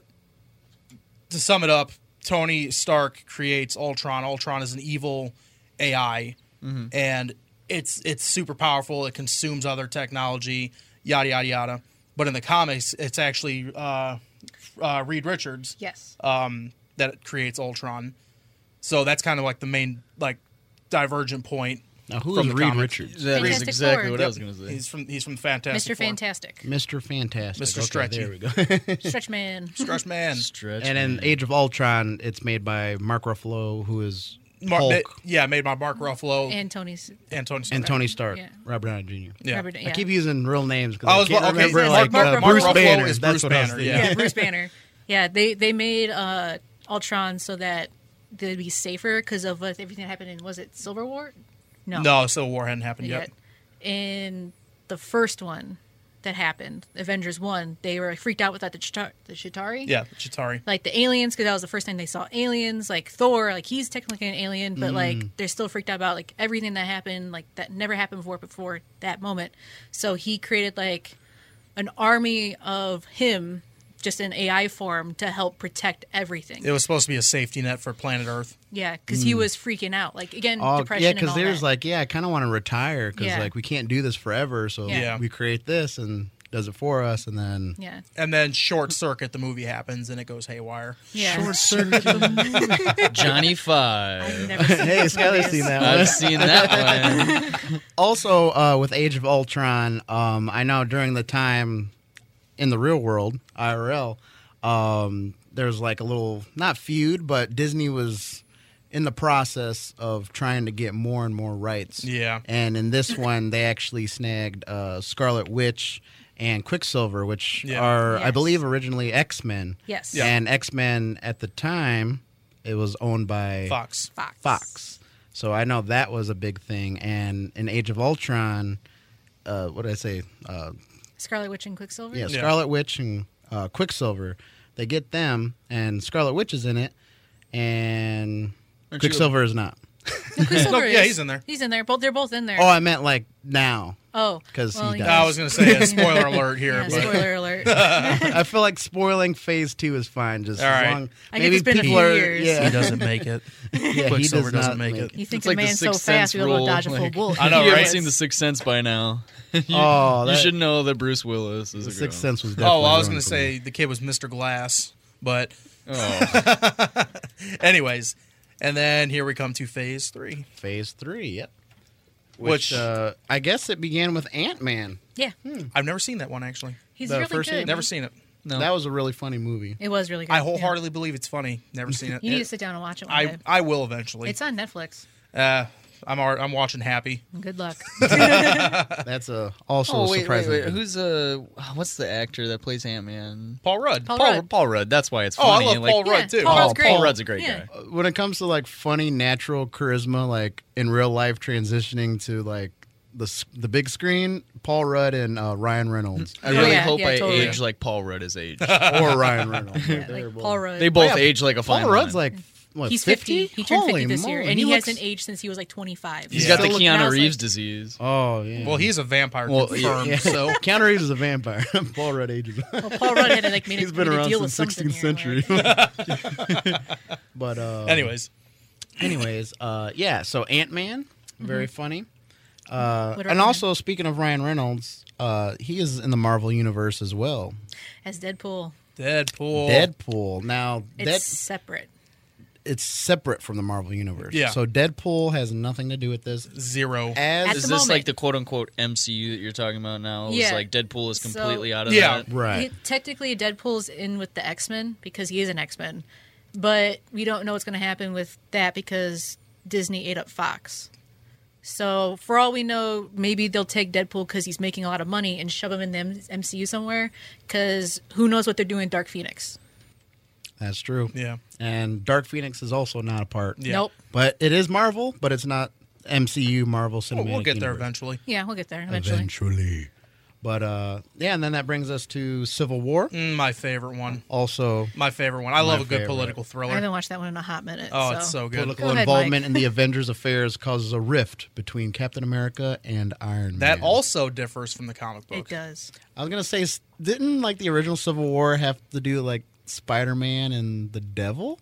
Speaker 2: sum it up, Tony Stark creates Ultron. Ultron is an evil AI, and it's super powerful. It consumes other technology, yada yada yada. But in the comics, it's actually Reed Richards
Speaker 4: Yes.
Speaker 2: that creates Ultron. So that's kind of like the main divergent point.
Speaker 1: Now, who
Speaker 2: From
Speaker 1: is
Speaker 2: the
Speaker 1: Reed
Speaker 2: comics.
Speaker 1: Richards?
Speaker 3: That is
Speaker 4: Fantastic
Speaker 3: exactly
Speaker 4: Four.
Speaker 3: what I was going to say.
Speaker 2: He's from Fantastic
Speaker 4: Mr.
Speaker 2: Four.
Speaker 4: Fantastic.
Speaker 1: Mr. Fantastic.
Speaker 2: Mr.
Speaker 1: Okay,
Speaker 2: Stretchy.
Speaker 1: there we go.
Speaker 4: Stretch Man.
Speaker 2: Stretch Man.
Speaker 3: Stretch.
Speaker 1: And in
Speaker 3: man.
Speaker 1: Age of Ultron, it's made by Mark Ruffalo, who is
Speaker 2: Mark,
Speaker 1: Hulk,
Speaker 2: made by Mark Ruffalo
Speaker 4: And Tony's.
Speaker 2: and Tony Stark.
Speaker 1: and Tony Stark,
Speaker 4: Yeah.
Speaker 1: Robert Downey Jr.
Speaker 2: Yeah.
Speaker 4: Robert,
Speaker 1: I keep using real names because
Speaker 2: I
Speaker 1: I
Speaker 2: was
Speaker 1: can't
Speaker 2: okay.
Speaker 1: remember
Speaker 2: Mark-
Speaker 1: like
Speaker 2: Mark
Speaker 1: Bruce
Speaker 2: Ruffalo
Speaker 1: Banner.
Speaker 2: is
Speaker 1: That's
Speaker 2: Bruce
Speaker 1: what I was
Speaker 2: Banner,
Speaker 1: thinking.
Speaker 4: Yeah, Bruce Banner. Yeah, they made Ultron so that they'd be safer because of everything that happened in, was it Civil War?
Speaker 2: No, Civil War hadn't happened yet.
Speaker 4: In the first one that happened, Avengers 1, they were freaked out without the Chitauri.
Speaker 2: Yeah, Chitauri.
Speaker 4: Like the aliens, because that was the first time they saw aliens. Like Thor, like he's technically an alien, but like they're still freaked out about like everything that happened, like that never happened before that moment. So he created like an army of him, just in AI form, to help protect everything.
Speaker 2: It was supposed to be a safety net for planet Earth.
Speaker 4: Yeah, because he was freaking out. Like again,
Speaker 1: Oh,
Speaker 4: depression.
Speaker 1: yeah,
Speaker 4: and
Speaker 1: because
Speaker 4: all
Speaker 1: there's
Speaker 4: that.
Speaker 1: like, I kind of want to retire because
Speaker 4: Yeah.
Speaker 1: like we can't do this forever, so
Speaker 4: Yeah.
Speaker 1: we create this and does it for us, and then
Speaker 4: Yeah.
Speaker 2: And then Short Circuit, the movie happens and it goes haywire.
Speaker 4: Yeah.
Speaker 3: Johnny
Speaker 4: I've
Speaker 3: Five.
Speaker 4: never seen
Speaker 1: hey,
Speaker 4: this
Speaker 1: Skylar's
Speaker 4: movie.
Speaker 1: seen that one.
Speaker 3: I've seen that one.
Speaker 1: Also, with Age of Ultron, I know during the time in the real world, IRL, there's like a little, not feud, but Disney was in the process of trying to get more and more rights.
Speaker 2: Yeah.
Speaker 1: And in this one, they actually snagged Scarlet Witch and Quicksilver, which
Speaker 2: Yeah.
Speaker 1: are, I
Speaker 4: Yes.
Speaker 1: believe, originally X-Men.
Speaker 4: Yes.
Speaker 2: Yeah.
Speaker 1: And X-Men at the time, it was owned by
Speaker 2: Fox.
Speaker 1: Fox. So I know that was a big thing. And in Age of Ultron, what did I say?
Speaker 4: Scarlet Witch and Quicksilver.
Speaker 1: Yeah,
Speaker 2: Yeah.
Speaker 1: Scarlet Witch and Quicksilver. They get them, and Scarlet Witch is in it, and
Speaker 3: Aren't you-
Speaker 1: Quicksilver is not.
Speaker 4: Quicksilver
Speaker 2: No, yeah,
Speaker 4: is.
Speaker 2: he's in there.
Speaker 4: He's in there. They're both in there.
Speaker 1: Oh, I meant like now.
Speaker 4: Oh,
Speaker 1: 'Cause he died.
Speaker 2: I was going to say a spoiler alert here,
Speaker 4: Yeah,
Speaker 2: but
Speaker 4: spoiler alert.
Speaker 1: I feel like spoiling Phase 2 is fine. Just
Speaker 2: All
Speaker 1: as
Speaker 2: right.
Speaker 1: long.
Speaker 4: I think
Speaker 1: maybe
Speaker 4: it's been a
Speaker 1: people
Speaker 4: few
Speaker 1: are.
Speaker 4: years.
Speaker 1: Yeah,
Speaker 2: he doesn't make it.
Speaker 1: yeah, he
Speaker 2: Quicksilver
Speaker 1: does
Speaker 2: doesn't
Speaker 1: not
Speaker 2: make it.
Speaker 4: You think
Speaker 3: It's
Speaker 4: the
Speaker 3: like the
Speaker 4: man's so
Speaker 3: Sixth
Speaker 4: fast,
Speaker 3: Sense
Speaker 4: you'll be able to
Speaker 3: rule.
Speaker 4: dodge a full
Speaker 3: Like,
Speaker 4: bullet.
Speaker 2: I know,
Speaker 3: you haven't
Speaker 2: right?
Speaker 3: seen The Sixth Sense by now. you,
Speaker 1: Oh,
Speaker 3: you
Speaker 1: that-
Speaker 3: should know that Bruce Willis is
Speaker 1: The
Speaker 3: a girl.
Speaker 1: Sixth Sense was definitely.
Speaker 2: Oh, I was
Speaker 1: going
Speaker 2: going to say the kid was Mr. Glass, but
Speaker 3: Oh,
Speaker 2: anyways. And then here we come to Phase 3.
Speaker 1: Phase 3. Yep.
Speaker 2: Which
Speaker 1: I guess it began with Ant-Man.
Speaker 4: Yeah,
Speaker 2: I've never seen that one actually.
Speaker 4: he's
Speaker 1: The
Speaker 4: really
Speaker 1: first
Speaker 4: good.
Speaker 2: Never seen it.
Speaker 3: No.
Speaker 1: That was a really funny movie.
Speaker 4: It was really good.
Speaker 2: I wholeheartedly believe it's funny. Never seen it.
Speaker 4: You need to sit down and watch it one day.
Speaker 2: I will eventually.
Speaker 4: It's on Netflix.
Speaker 2: I'm watching Happy.
Speaker 4: Good luck.
Speaker 1: That's also
Speaker 3: Oh wait,
Speaker 1: surprisingly good.
Speaker 3: Who's what's the actor that plays Ant-Man?
Speaker 2: Paul Rudd.
Speaker 4: Paul Rudd.
Speaker 3: Paul Rudd. That's why it's
Speaker 2: Oh, I
Speaker 3: funny.
Speaker 2: love
Speaker 3: like,
Speaker 2: Paul Rudd too.
Speaker 4: Paul Rudd's great.
Speaker 3: Paul Rudd's a great
Speaker 4: Yeah.
Speaker 3: guy.
Speaker 1: When it comes to like funny natural charisma, like in real life transitioning to like the big screen, Paul Rudd and Ryan Reynolds
Speaker 3: I really
Speaker 4: yeah,
Speaker 3: hope
Speaker 4: yeah,
Speaker 3: I
Speaker 4: totally.
Speaker 3: age like Paul Rudd is aged.
Speaker 1: or Ryan Reynolds.
Speaker 4: Yeah,
Speaker 1: They're
Speaker 4: like
Speaker 1: both-
Speaker 4: Paul Rudd.
Speaker 3: They both
Speaker 1: Yeah,
Speaker 3: age like a fine
Speaker 1: Paul Rudd's
Speaker 3: wine.
Speaker 1: like what?
Speaker 4: He's
Speaker 1: 50?
Speaker 4: 50. He turned 50
Speaker 1: Holy
Speaker 4: this year,
Speaker 1: moly,
Speaker 4: and he
Speaker 1: looks-
Speaker 4: hasn't aged since he was like 25.
Speaker 3: He's
Speaker 2: Yeah.
Speaker 3: got the
Speaker 1: Still
Speaker 4: look- and I
Speaker 3: Keanu
Speaker 4: was
Speaker 3: Reeves
Speaker 4: like-
Speaker 3: disease.
Speaker 1: Oh yeah.
Speaker 2: Well, he's a vampire
Speaker 3: Well,
Speaker 2: confirmed.
Speaker 1: yeah.
Speaker 2: So
Speaker 1: Keanu Reeves is a vampire. Paul Rudd ages.
Speaker 4: Well, Paul Rudd had to like made
Speaker 1: He's
Speaker 4: a,
Speaker 1: been
Speaker 4: made a
Speaker 1: around
Speaker 4: deal with
Speaker 1: since
Speaker 4: something
Speaker 1: 16th
Speaker 4: here,
Speaker 1: century.
Speaker 4: like-
Speaker 1: But
Speaker 2: anyways,
Speaker 1: yeah. So Ant-Man, very funny.
Speaker 4: What are
Speaker 1: And
Speaker 4: we-
Speaker 1: also speaking of Ryan Reynolds, he is in the Marvel universe as well.
Speaker 4: as Deadpool.
Speaker 2: Deadpool.
Speaker 1: Deadpool. Now
Speaker 4: It's separate.
Speaker 1: it's separate from the Marvel universe.
Speaker 2: Yeah.
Speaker 1: So Deadpool has nothing to do with this.
Speaker 2: Zero.
Speaker 4: At
Speaker 1: As
Speaker 3: Is
Speaker 4: the
Speaker 3: this
Speaker 4: moment.
Speaker 3: like the quote unquote MCU that you're talking about now?
Speaker 4: Yeah.
Speaker 3: It's like Deadpool is
Speaker 4: So-
Speaker 3: completely out of
Speaker 2: Yeah.
Speaker 3: that.
Speaker 1: right.
Speaker 4: Technically, Deadpool's in with the X-Men because he is an X-Men, but we don't know what's going to happen with that because Disney ate up Fox. So for all we know, maybe they'll take Deadpool because he's making a lot of money and shove him in the MCU somewhere. Because who knows what they're doing in Dark Phoenix?
Speaker 1: That's true.
Speaker 2: Yeah.
Speaker 1: And Dark Phoenix is also not a part.
Speaker 2: Yeah.
Speaker 4: Nope.
Speaker 1: But it is Marvel, but it's not MCU Marvel Cinematic
Speaker 2: We'll get there
Speaker 1: Universe.
Speaker 2: eventually.
Speaker 4: Yeah, we'll get there eventually.
Speaker 1: Eventually. But yeah, and then that brings us to Civil War.
Speaker 2: My favorite one.
Speaker 1: Also,
Speaker 2: My favorite one. I love a good
Speaker 1: favorite.
Speaker 2: political
Speaker 4: I
Speaker 2: thriller.
Speaker 4: haven't watched that one in a hot minute.
Speaker 2: Oh, it's so good.
Speaker 1: political
Speaker 4: Go ahead,
Speaker 1: involvement
Speaker 4: Mike.
Speaker 1: in the Avengers affairs causes a rift between Captain America and Iron
Speaker 2: That
Speaker 1: Man.
Speaker 2: also differs from the comic book.
Speaker 4: It does.
Speaker 1: I was gonna say, didn't like the original Civil War have to do like Spider-Man and the Devil?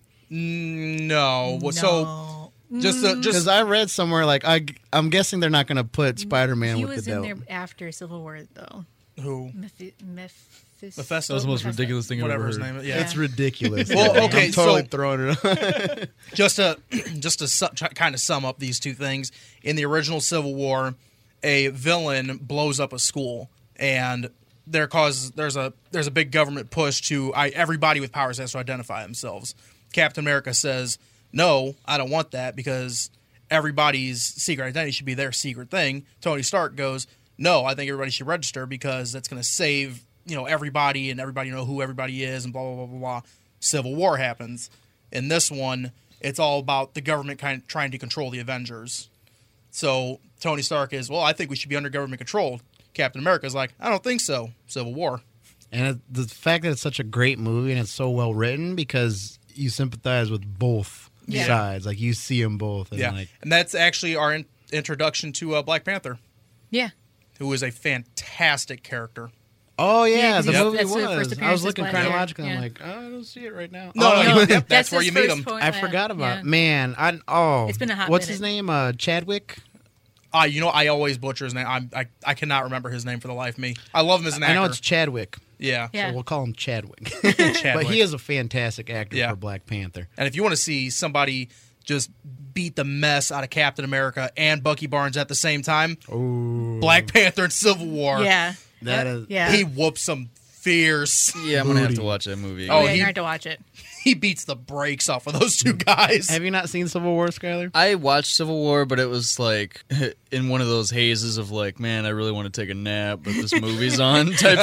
Speaker 2: No. Well, So
Speaker 4: No.
Speaker 2: just
Speaker 1: Because I read somewhere like I'm guessing they're not gonna put Spider-Man
Speaker 4: He
Speaker 1: with
Speaker 4: was
Speaker 1: the
Speaker 4: in
Speaker 1: Devil.
Speaker 4: there after Civil War, though.
Speaker 2: who?
Speaker 4: Mephisto.
Speaker 2: Mephisto.
Speaker 3: That was the most ridiculous thing I've
Speaker 2: Whatever
Speaker 3: ever
Speaker 2: his
Speaker 3: heard.
Speaker 2: name is. Yeah.
Speaker 1: It's ridiculous.
Speaker 2: Well, okay,
Speaker 1: I'm totally
Speaker 2: so-
Speaker 1: throwing it up.
Speaker 2: just to kind of sum up these two things, in the original Civil War, a villain blows up a school, and there's a big government push to everybody with powers has to identify themselves. Captain America says, "No, I don't want that because everybody's secret identity should be their secret thing." Tony Stark goes, "No, I think everybody should register because that's going to save everybody and everybody know who everybody is and blah blah blah blah blah." Civil War happens. In this one, it's all about the government kind of trying to control the Avengers. So Tony Stark is, well, I think we should be under government control. Captain America is like, I don't think so. Civil War.
Speaker 1: And the fact that it's such a great movie and it's so well written because you sympathize with both
Speaker 4: Yeah.
Speaker 1: sides. Like you see them both. And
Speaker 2: Yeah.
Speaker 1: like,
Speaker 2: And that's actually our introduction to Black Panther,
Speaker 4: Yeah.
Speaker 2: who is a fantastic character.
Speaker 1: oh yeah,
Speaker 4: 'cause
Speaker 1: the
Speaker 4: he's-
Speaker 1: movie
Speaker 4: that's the first
Speaker 1: was. I was
Speaker 4: appearance
Speaker 1: looking
Speaker 4: last year.
Speaker 1: chronologically. I'm
Speaker 4: Yeah.
Speaker 1: like, oh, I don't see it right now.
Speaker 2: No,
Speaker 1: Oh,
Speaker 2: no, yep, that's where
Speaker 4: his
Speaker 2: you meet
Speaker 4: first
Speaker 2: him.
Speaker 4: point,
Speaker 1: I
Speaker 4: yeah.
Speaker 1: forgot about
Speaker 4: Yeah.
Speaker 1: man.
Speaker 4: It's been a hot
Speaker 1: what's
Speaker 4: minute.
Speaker 1: his name? Chadwick.
Speaker 2: I always butcher his name. I cannot remember his name for the life of me. I love him as an actor.
Speaker 1: I know it's Chadwick.
Speaker 2: Yeah.
Speaker 4: Yeah.
Speaker 1: So we'll call him Chadwick.
Speaker 2: Chadwick.
Speaker 1: But he is a fantastic actor
Speaker 2: Yeah.
Speaker 1: for Black Panther.
Speaker 2: And if you want to see somebody just beat the mess out of Captain America and Bucky Barnes at the same time, Black Panther and Civil War.
Speaker 4: Yeah.
Speaker 1: That is-
Speaker 4: Yeah.
Speaker 2: He whoops some fierce.
Speaker 3: Yeah, I'm gonna have to
Speaker 1: Booty.
Speaker 3: watch that movie.
Speaker 2: Oh,
Speaker 4: yeah,
Speaker 2: he-
Speaker 4: you're going to watch it.
Speaker 2: He beats the brakes off of those two guys.
Speaker 1: Have you not seen Civil War, Skyler?
Speaker 3: I watched Civil War, but it was like in one of those hazes of like, man, I really want to take a nap, but this movie's on type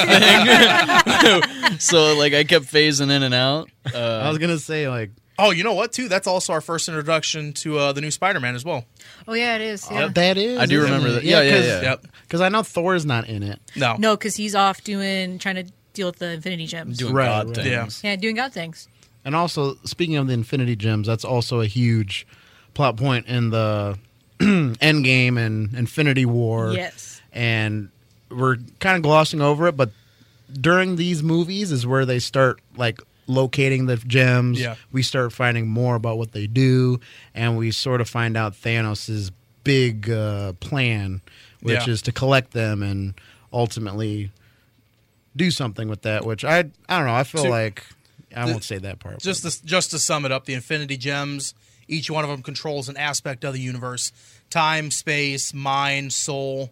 Speaker 3: thing. So like, I kept phasing in and out.
Speaker 1: I was gonna say like
Speaker 2: Oh, you know what, too? That's also our first introduction to the new Spider-Man as well.
Speaker 4: Oh, yeah, it is. Yeah.
Speaker 1: that is.
Speaker 3: I do
Speaker 1: isn't
Speaker 3: remember
Speaker 1: it?
Speaker 3: that. Yeah, yeah.
Speaker 2: Yep.
Speaker 1: Because I know Thor's not in it.
Speaker 2: No.
Speaker 4: No, because he's off trying to deal with the Infinity Gems.
Speaker 3: Doing
Speaker 1: Right,
Speaker 3: God
Speaker 1: right.
Speaker 3: things.
Speaker 2: Yeah.
Speaker 4: Yeah, doing God things.
Speaker 1: And also, speaking of the Infinity Gems, that's also a huge plot point in the Endgame and Infinity War.
Speaker 4: Yes.
Speaker 1: And we're kind of glossing over it, but during these movies is where they start like locating the gems.
Speaker 2: Yeah.
Speaker 1: We start finding more about what they do, and we sort of find out Thanos' big plan, which
Speaker 2: Yeah.
Speaker 1: is to collect them and ultimately do something with that. Which I don't know. I feel
Speaker 2: So-
Speaker 1: like I won't say that part.
Speaker 2: Just to sum it up, the Infinity Gems Each one of them controls an aspect of the universe: time, space, mind, soul,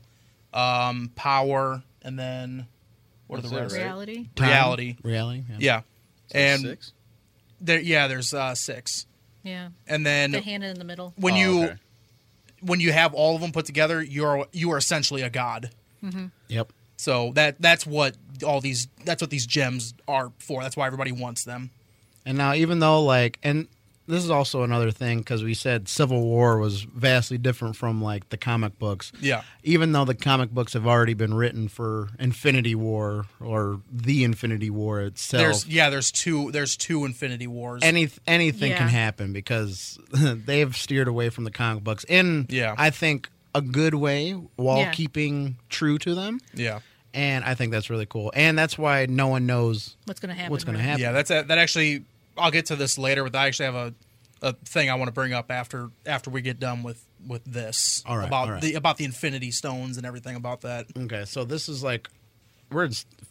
Speaker 2: power, and then what are the
Speaker 3: That's
Speaker 2: rest?
Speaker 3: it, right?
Speaker 4: Reality.
Speaker 2: Reality.
Speaker 1: Reality.
Speaker 2: Yeah, and
Speaker 3: 6?
Speaker 2: there's 6,
Speaker 4: Yeah.
Speaker 2: and then
Speaker 4: The hand in the middle.
Speaker 2: when
Speaker 3: Oh,
Speaker 2: you
Speaker 3: okay.
Speaker 2: when you have all of them put together, you are essentially a god.
Speaker 1: Yep.
Speaker 2: So that's what these gems are for. That's why everybody wants them.
Speaker 1: And now, even though, like, and this is also another thing, because we said Civil War was vastly different from, like, the comic books.
Speaker 2: Yeah.
Speaker 1: Even though the comic books have already been written for Infinity War or the Infinity War itself.
Speaker 2: There's two Infinity Wars.
Speaker 1: Anything
Speaker 4: Yeah.
Speaker 1: can happen because they've steered away from the comic books in,
Speaker 2: Yeah.
Speaker 1: I think, a good way while
Speaker 4: Yeah.
Speaker 1: keeping true to them.
Speaker 2: yeah.
Speaker 1: And I think that's really cool. And that's why no one knows
Speaker 4: What's going to happen?
Speaker 1: what's going to
Speaker 4: right?
Speaker 1: happen.
Speaker 2: Yeah, that actually. I'll get to this later, but I actually have a thing I want to bring up after we get done with this.
Speaker 1: All right,
Speaker 2: about
Speaker 1: all right.
Speaker 2: about the Infinity Stones and everything about that.
Speaker 1: Okay, so this is like we're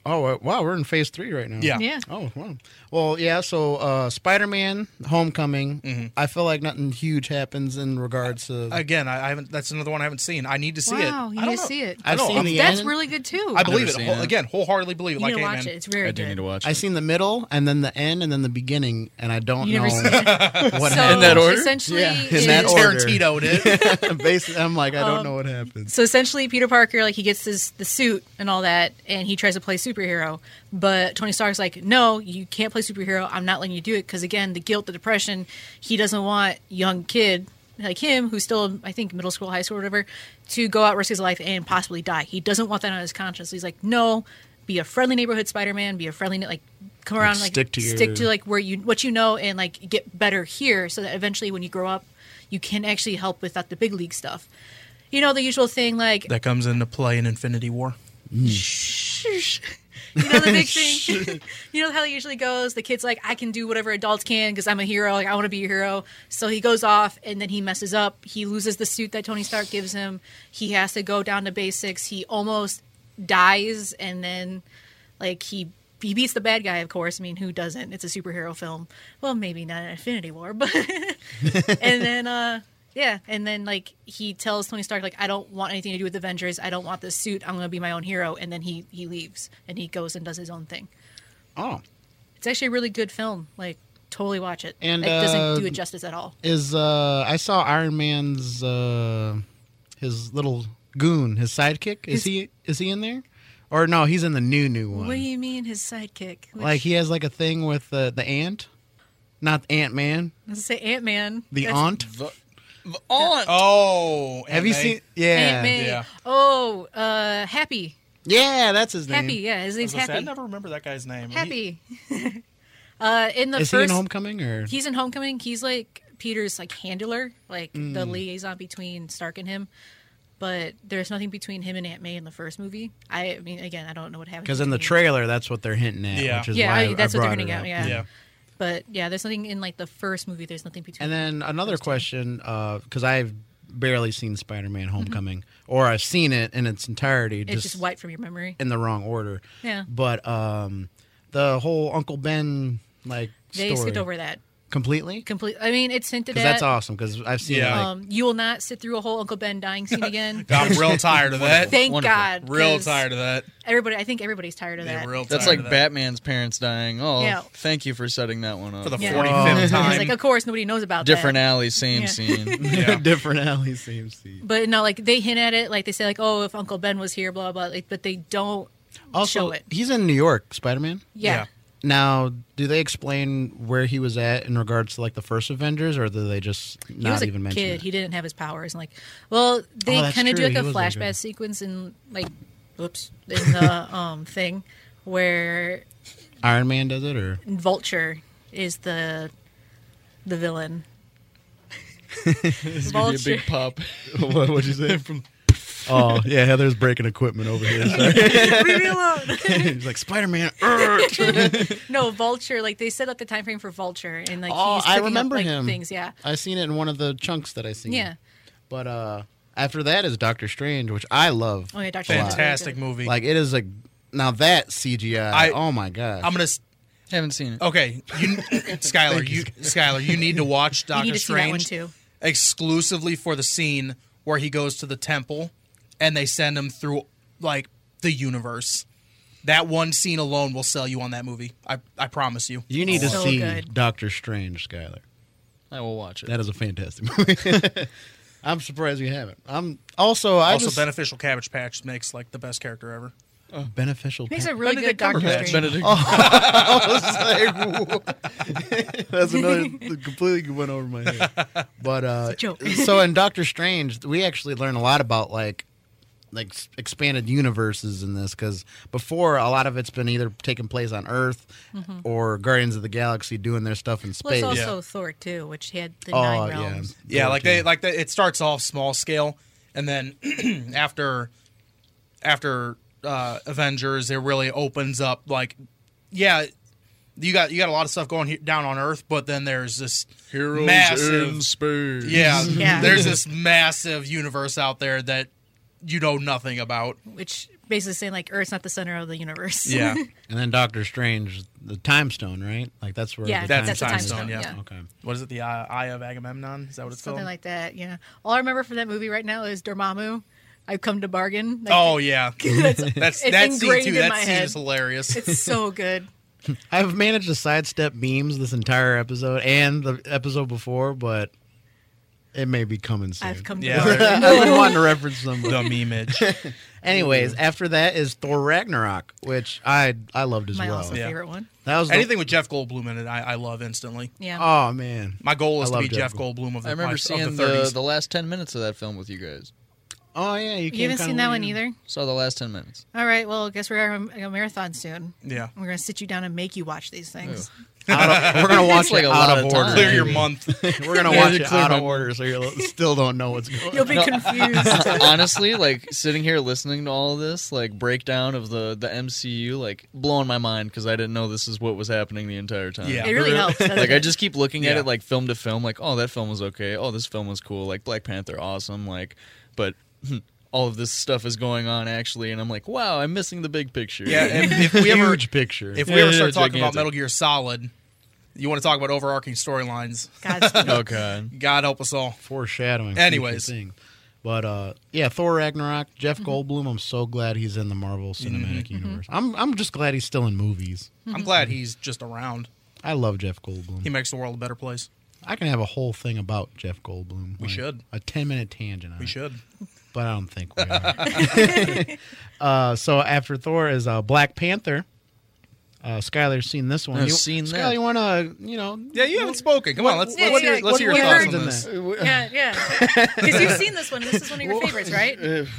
Speaker 1: in phase 3 right now.
Speaker 2: Yeah.
Speaker 4: Yeah.
Speaker 1: Oh wow. Well, yeah. So Spider-Man: Homecoming.
Speaker 2: Mm-hmm.
Speaker 1: I feel like nothing huge happens in regards to.
Speaker 2: Again, I haven't. That's another one I haven't seen. I need to see
Speaker 4: Wow,
Speaker 2: it.
Speaker 4: you
Speaker 2: I don't
Speaker 4: need to
Speaker 2: know.
Speaker 4: see it.
Speaker 2: I
Speaker 1: I've
Speaker 2: know.
Speaker 1: seen the
Speaker 4: That's
Speaker 1: end.
Speaker 4: really good too.
Speaker 2: I believe
Speaker 3: Never
Speaker 2: it.
Speaker 3: seen it.
Speaker 2: Again, wholeheartedly believe it.
Speaker 4: You
Speaker 2: Like,
Speaker 4: need to
Speaker 2: hey,
Speaker 4: watch
Speaker 2: man,
Speaker 4: it. It's very
Speaker 3: I do
Speaker 4: good.
Speaker 3: need to watch
Speaker 1: I
Speaker 3: it.
Speaker 1: seen the middle and then the end and then the beginning, and I don't
Speaker 4: You
Speaker 1: know
Speaker 4: never seen it.
Speaker 1: what
Speaker 4: So
Speaker 3: In that order?
Speaker 4: essentially,
Speaker 1: Yeah, in
Speaker 4: is-
Speaker 1: that order.
Speaker 2: Tarantino'd it.
Speaker 1: Basically, I'm like, I don't know what happened.
Speaker 4: So essentially, Peter Parker, like, he gets the suit and all that, and he tries to play superhero. But Tony Stark's like, no, you can't play superhero. I'm not letting you do it because, again, the guilt, the depression, he doesn't want young kid like him, who's still, I think, middle school, high school, or whatever, to go out, risk his life, and possibly die. He doesn't want that on his conscience. He's like, no, be a friendly neighborhood Spider-Man, be a friendly, like, come around, like,
Speaker 1: stick to
Speaker 4: like what you know, and like get better here, so that eventually when you grow up, you can actually help with the big league stuff. You know, the usual thing, like,
Speaker 2: That comes into play in Infinity War.
Speaker 4: you know, the big thing. You know how it usually goes. The kid's like, I can do whatever adults can because I'm a hero. Like, I want to be a hero. So he goes off and then he messes up. He loses the suit that Tony Stark gives him. He has to go down to basics. He almost dies, and then like he beats the bad guy. Of course, I mean, who doesn't? It's a superhero film. Well, maybe not an Infinity War, but and then yeah, and then like he tells Tony Stark, like, I don't want anything to do with Avengers. I don't want this suit. I'm going to be my own hero. And then he leaves and he goes and does his own thing.
Speaker 1: Oh,
Speaker 4: It's actually a really good film. Like, totally watch it.
Speaker 1: And,
Speaker 4: it doesn't do it justice at all.
Speaker 1: is I saw Iron Man's his little goon, his sidekick. Is he in there? Or no, he's in the new one.
Speaker 4: What do you mean his sidekick?
Speaker 1: Like he has like a thing with the ant, not Ant-Man,
Speaker 4: Let's say Ant-Man.
Speaker 1: the aunt.
Speaker 3: The aunt.
Speaker 2: Oh,
Speaker 1: Have you
Speaker 2: Aunt May.
Speaker 1: seen? Yeah,
Speaker 4: Ant-Man.
Speaker 2: Yeah.
Speaker 4: Oh, Happy.
Speaker 1: yeah, that's his name.
Speaker 4: Happy, yeah. His
Speaker 2: I
Speaker 4: name's
Speaker 2: was gonna say, I
Speaker 4: Happy.
Speaker 2: never remember that guy's name.
Speaker 4: Happy. In the
Speaker 1: Is
Speaker 4: first...
Speaker 1: he in Homecoming or?
Speaker 4: He's in Homecoming. He's like Peter's like handler, like
Speaker 1: Mm.
Speaker 4: the liaison between Stark and him. But there's nothing between him and Aunt May in the first movie. I mean, again, I don't know what happened.
Speaker 1: Because in the
Speaker 4: between-
Speaker 1: trailer, that's what they're hinting at.
Speaker 2: Yeah.
Speaker 1: Which is
Speaker 4: Yeah,
Speaker 1: why
Speaker 4: that's
Speaker 1: I
Speaker 4: what they're
Speaker 1: brought
Speaker 4: hinting
Speaker 1: it
Speaker 4: at.
Speaker 1: up.
Speaker 4: Yeah.
Speaker 2: Yeah.
Speaker 4: But yeah, there's nothing in like the first movie. There's nothing between.
Speaker 1: And then another question, because I've barely seen Spider-Man: Homecoming, or I've seen it in its entirety,
Speaker 4: it's just wiped from your memory.
Speaker 1: in the wrong order.
Speaker 4: Yeah.
Speaker 1: But the whole Uncle Ben like
Speaker 4: They
Speaker 1: story
Speaker 4: skipped over that
Speaker 1: completely.
Speaker 4: I mean, it's hinted
Speaker 1: Because
Speaker 4: at.
Speaker 1: that's awesome. Because I've seen
Speaker 2: Yeah.
Speaker 1: it. Like,
Speaker 4: You will not sit through a whole Uncle Ben dying scene again.
Speaker 2: Got real tired of that.
Speaker 4: Thank
Speaker 3: Wonderful.
Speaker 4: God.
Speaker 2: Real
Speaker 4: 'cause
Speaker 2: tired of that.
Speaker 4: I think everybody's tired of that.
Speaker 2: Yeah, real
Speaker 3: That's
Speaker 2: tired
Speaker 3: like
Speaker 2: of that.
Speaker 3: Batman's parents dying. Oh,
Speaker 4: Yeah.
Speaker 3: thank you for setting that one up.
Speaker 2: for the
Speaker 4: Yeah.
Speaker 2: 45th
Speaker 4: It's
Speaker 2: time.
Speaker 4: like, of course, nobody knows about
Speaker 3: Different
Speaker 4: that.
Speaker 3: alley, same
Speaker 4: Yeah.
Speaker 3: scene.
Speaker 2: Yeah.
Speaker 1: different alley, same scene.
Speaker 4: But no, like they hint at it, like they say, like, oh, if Uncle Ben was here, blah blah. Like, but they don't
Speaker 1: Also,
Speaker 4: show it.
Speaker 1: he's in New York, Spider-Man.
Speaker 4: Yeah.
Speaker 1: Now, do they explain where he was at in regards to like the first Avengers, or do they just
Speaker 4: He
Speaker 1: not
Speaker 4: was a
Speaker 1: even mention
Speaker 4: kid.
Speaker 1: it?
Speaker 4: He didn't have his powers. And like, well, they
Speaker 1: Oh, that's
Speaker 4: kind of do
Speaker 1: true.
Speaker 4: like a
Speaker 1: He was like
Speaker 4: flashback
Speaker 1: a-
Speaker 4: sequence in like, whoops, in the thing where
Speaker 1: Iron Man does it, or
Speaker 4: Vulture is the villain.
Speaker 3: It's gonna be a
Speaker 4: Vulture.
Speaker 3: big pop.
Speaker 1: what'd you say? Oh yeah, Heather's breaking equipment over here. Sorry.
Speaker 4: Leave me alone.
Speaker 1: He's like Spider-Man.
Speaker 4: No, Vulture. Like they set up the time frame for Vulture, and like
Speaker 1: Oh,
Speaker 4: he's
Speaker 1: I
Speaker 4: cooking
Speaker 1: remember
Speaker 4: up, like,
Speaker 1: him.
Speaker 4: things. Yeah,
Speaker 1: I seen it in one of the chunks that I seen.
Speaker 4: yeah.
Speaker 1: But after that is Doctor Strange, which I love.
Speaker 4: Oh yeah, Doctor Strange is really
Speaker 2: Fantastic
Speaker 4: good.
Speaker 2: movie.
Speaker 1: Like it is now that CGI.
Speaker 2: I-
Speaker 1: oh my god.
Speaker 2: I'm gonna.
Speaker 3: Haven't seen it.
Speaker 2: Okay, Skylar, you need to watch
Speaker 4: You need
Speaker 2: Doctor
Speaker 4: to see that one
Speaker 2: Strange
Speaker 4: too.
Speaker 2: exclusively for the scene where he goes to the temple and they send him through like the universe. That one scene alone will sell you on that movie. I promise you.
Speaker 1: You need to
Speaker 4: So
Speaker 1: see
Speaker 4: good.
Speaker 1: Doctor Strange, Skylar.
Speaker 3: I will watch it.
Speaker 1: That is a fantastic movie. I'm surprised you haven't. Also
Speaker 2: Beneficial Cabbage Patch makes like the best character ever.
Speaker 1: beneficial.
Speaker 4: He makes a really
Speaker 2: Benedict
Speaker 4: good Doctor
Speaker 2: Cumberbatch.
Speaker 4: Strange.
Speaker 3: Benedict.
Speaker 1: That's another completely went over my head. But
Speaker 4: joke.
Speaker 1: so in Doctor Strange, we actually learn a lot about like expanded universes in this, because before a lot of it's been either taking place on Earth or Guardians of the Galaxy doing their stuff in
Speaker 4: Plus
Speaker 1: space.
Speaker 4: also
Speaker 2: Yeah.
Speaker 4: Thor too, which had the
Speaker 1: Oh,
Speaker 4: 9
Speaker 1: yeah.
Speaker 4: realms.
Speaker 2: Yeah,
Speaker 1: Thor
Speaker 2: like
Speaker 1: too.
Speaker 2: it starts off small scale, and then after Avengers, it really opens up. Like, yeah, you got a lot of stuff going down on Earth, but then there's this
Speaker 3: Heroes
Speaker 2: massive
Speaker 3: in space.
Speaker 2: Yeah,
Speaker 4: Yeah.
Speaker 2: there's this massive universe out there that you know nothing about.
Speaker 4: Which basically saying like Earth's not the center of the universe.
Speaker 2: Yeah,
Speaker 1: And then Doctor Strange, the Time Stone, right? Like that's where
Speaker 4: Yeah,
Speaker 1: the
Speaker 2: that's
Speaker 1: time
Speaker 2: the Time
Speaker 1: Stone
Speaker 2: Stone,
Speaker 1: is.
Speaker 2: yeah.
Speaker 1: Okay.
Speaker 2: what is it? The Eye of Agamemnon? Is that what it's
Speaker 4: Something
Speaker 2: called?
Speaker 4: like that. Yeah. All I remember from that movie right now is Dormammu. I've come to bargain. Like,
Speaker 2: Oh yeah, that's that scene
Speaker 4: ingrained
Speaker 2: too.
Speaker 4: in
Speaker 2: That
Speaker 4: my
Speaker 2: scene
Speaker 4: head.
Speaker 2: is hilarious.
Speaker 4: it's so good.
Speaker 1: I've managed to sidestep memes this entire episode and the episode before, but it may be coming soon.
Speaker 4: I've come to
Speaker 2: Yeah,
Speaker 4: bargain.
Speaker 1: I've been wanting to reference them.
Speaker 2: the meme-age.
Speaker 1: Anyways, after that is Thor Ragnarok, which I loved as
Speaker 4: My
Speaker 1: well.
Speaker 4: also
Speaker 2: Yeah.
Speaker 4: favorite one.
Speaker 1: That was the-
Speaker 2: Anything with Jeff Goldblum in it, I love instantly.
Speaker 4: Yeah.
Speaker 1: Oh man,
Speaker 2: My goal is
Speaker 1: I
Speaker 2: to
Speaker 1: love
Speaker 2: be
Speaker 1: Jeff
Speaker 2: Jeff Goldblum of the,
Speaker 3: I remember
Speaker 2: of
Speaker 3: seeing
Speaker 2: the 30s.
Speaker 3: the last 10 minutes of that film with you guys.
Speaker 1: oh yeah, you,
Speaker 4: You haven't seen that one either?
Speaker 3: Saw the last 10 minutes.
Speaker 4: All right. Well, guess we're going to marathon soon.
Speaker 2: Yeah.
Speaker 4: We're going to sit you down and make you watch these things.
Speaker 1: we're gonna watch
Speaker 3: It's like
Speaker 1: it
Speaker 3: a
Speaker 1: out
Speaker 3: lot
Speaker 1: of
Speaker 3: of
Speaker 1: order.
Speaker 3: time.
Speaker 2: Clear your
Speaker 1: maybe.
Speaker 2: month.
Speaker 1: We're gonna
Speaker 3: Yeah,
Speaker 1: watch
Speaker 3: to
Speaker 1: it
Speaker 3: clear
Speaker 1: out
Speaker 3: my-
Speaker 1: of order, so you still don't know what's going on.
Speaker 4: You'll be confused.
Speaker 3: Honestly, like sitting here listening to all of this, like breakdown of the MCU, like blowing my mind because I didn't know this is what was happening the entire time.
Speaker 2: Yeah.
Speaker 4: It really helps. doesn't
Speaker 3: Like
Speaker 4: it?
Speaker 3: I just keep looking at
Speaker 2: Yeah.
Speaker 3: it like film to film, like oh that film was okay, oh this film was cool, like Black Panther awesome, like but all of this stuff is going on actually, and I'm like wow I'm missing the big picture.
Speaker 2: Yeah, and if we ever
Speaker 1: Huge picture.
Speaker 2: if we ever
Speaker 3: Yeah,
Speaker 2: start
Speaker 3: it's
Speaker 2: talking about
Speaker 3: gigantic.
Speaker 2: Metal Gear Solid, you want to talk about overarching storylines?
Speaker 4: Godspeed.
Speaker 3: Oh god.
Speaker 2: God help us all.
Speaker 1: foreshadowing.
Speaker 2: Anyways.
Speaker 1: future things. But yeah, Thor Ragnarok, Jeff Goldblum. I'm so glad he's in the Marvel Cinematic Universe. I'm just glad he's still in movies.
Speaker 2: I'm glad he's just around.
Speaker 1: I love Jeff Goldblum.
Speaker 2: He makes the world a better place.
Speaker 1: I can have a whole thing about Jeff Goldblum.
Speaker 2: We should.
Speaker 1: A 10-minute tangent on
Speaker 2: We
Speaker 1: it.
Speaker 2: should.
Speaker 1: But I don't think we are. So after Thor is Black Panther. Skylar's seen this one.
Speaker 3: I've seen
Speaker 1: Skylar,
Speaker 3: that.
Speaker 1: you want to,
Speaker 2: Yeah, you haven't spoken. Come on, let's
Speaker 4: Yeah,
Speaker 2: let's
Speaker 4: yeah,
Speaker 2: hear, let's hear your
Speaker 4: what
Speaker 2: thoughts
Speaker 4: happens
Speaker 2: on
Speaker 1: in
Speaker 2: this.
Speaker 4: Yeah, yeah. Because you've seen this one. This is one of your favorites, right?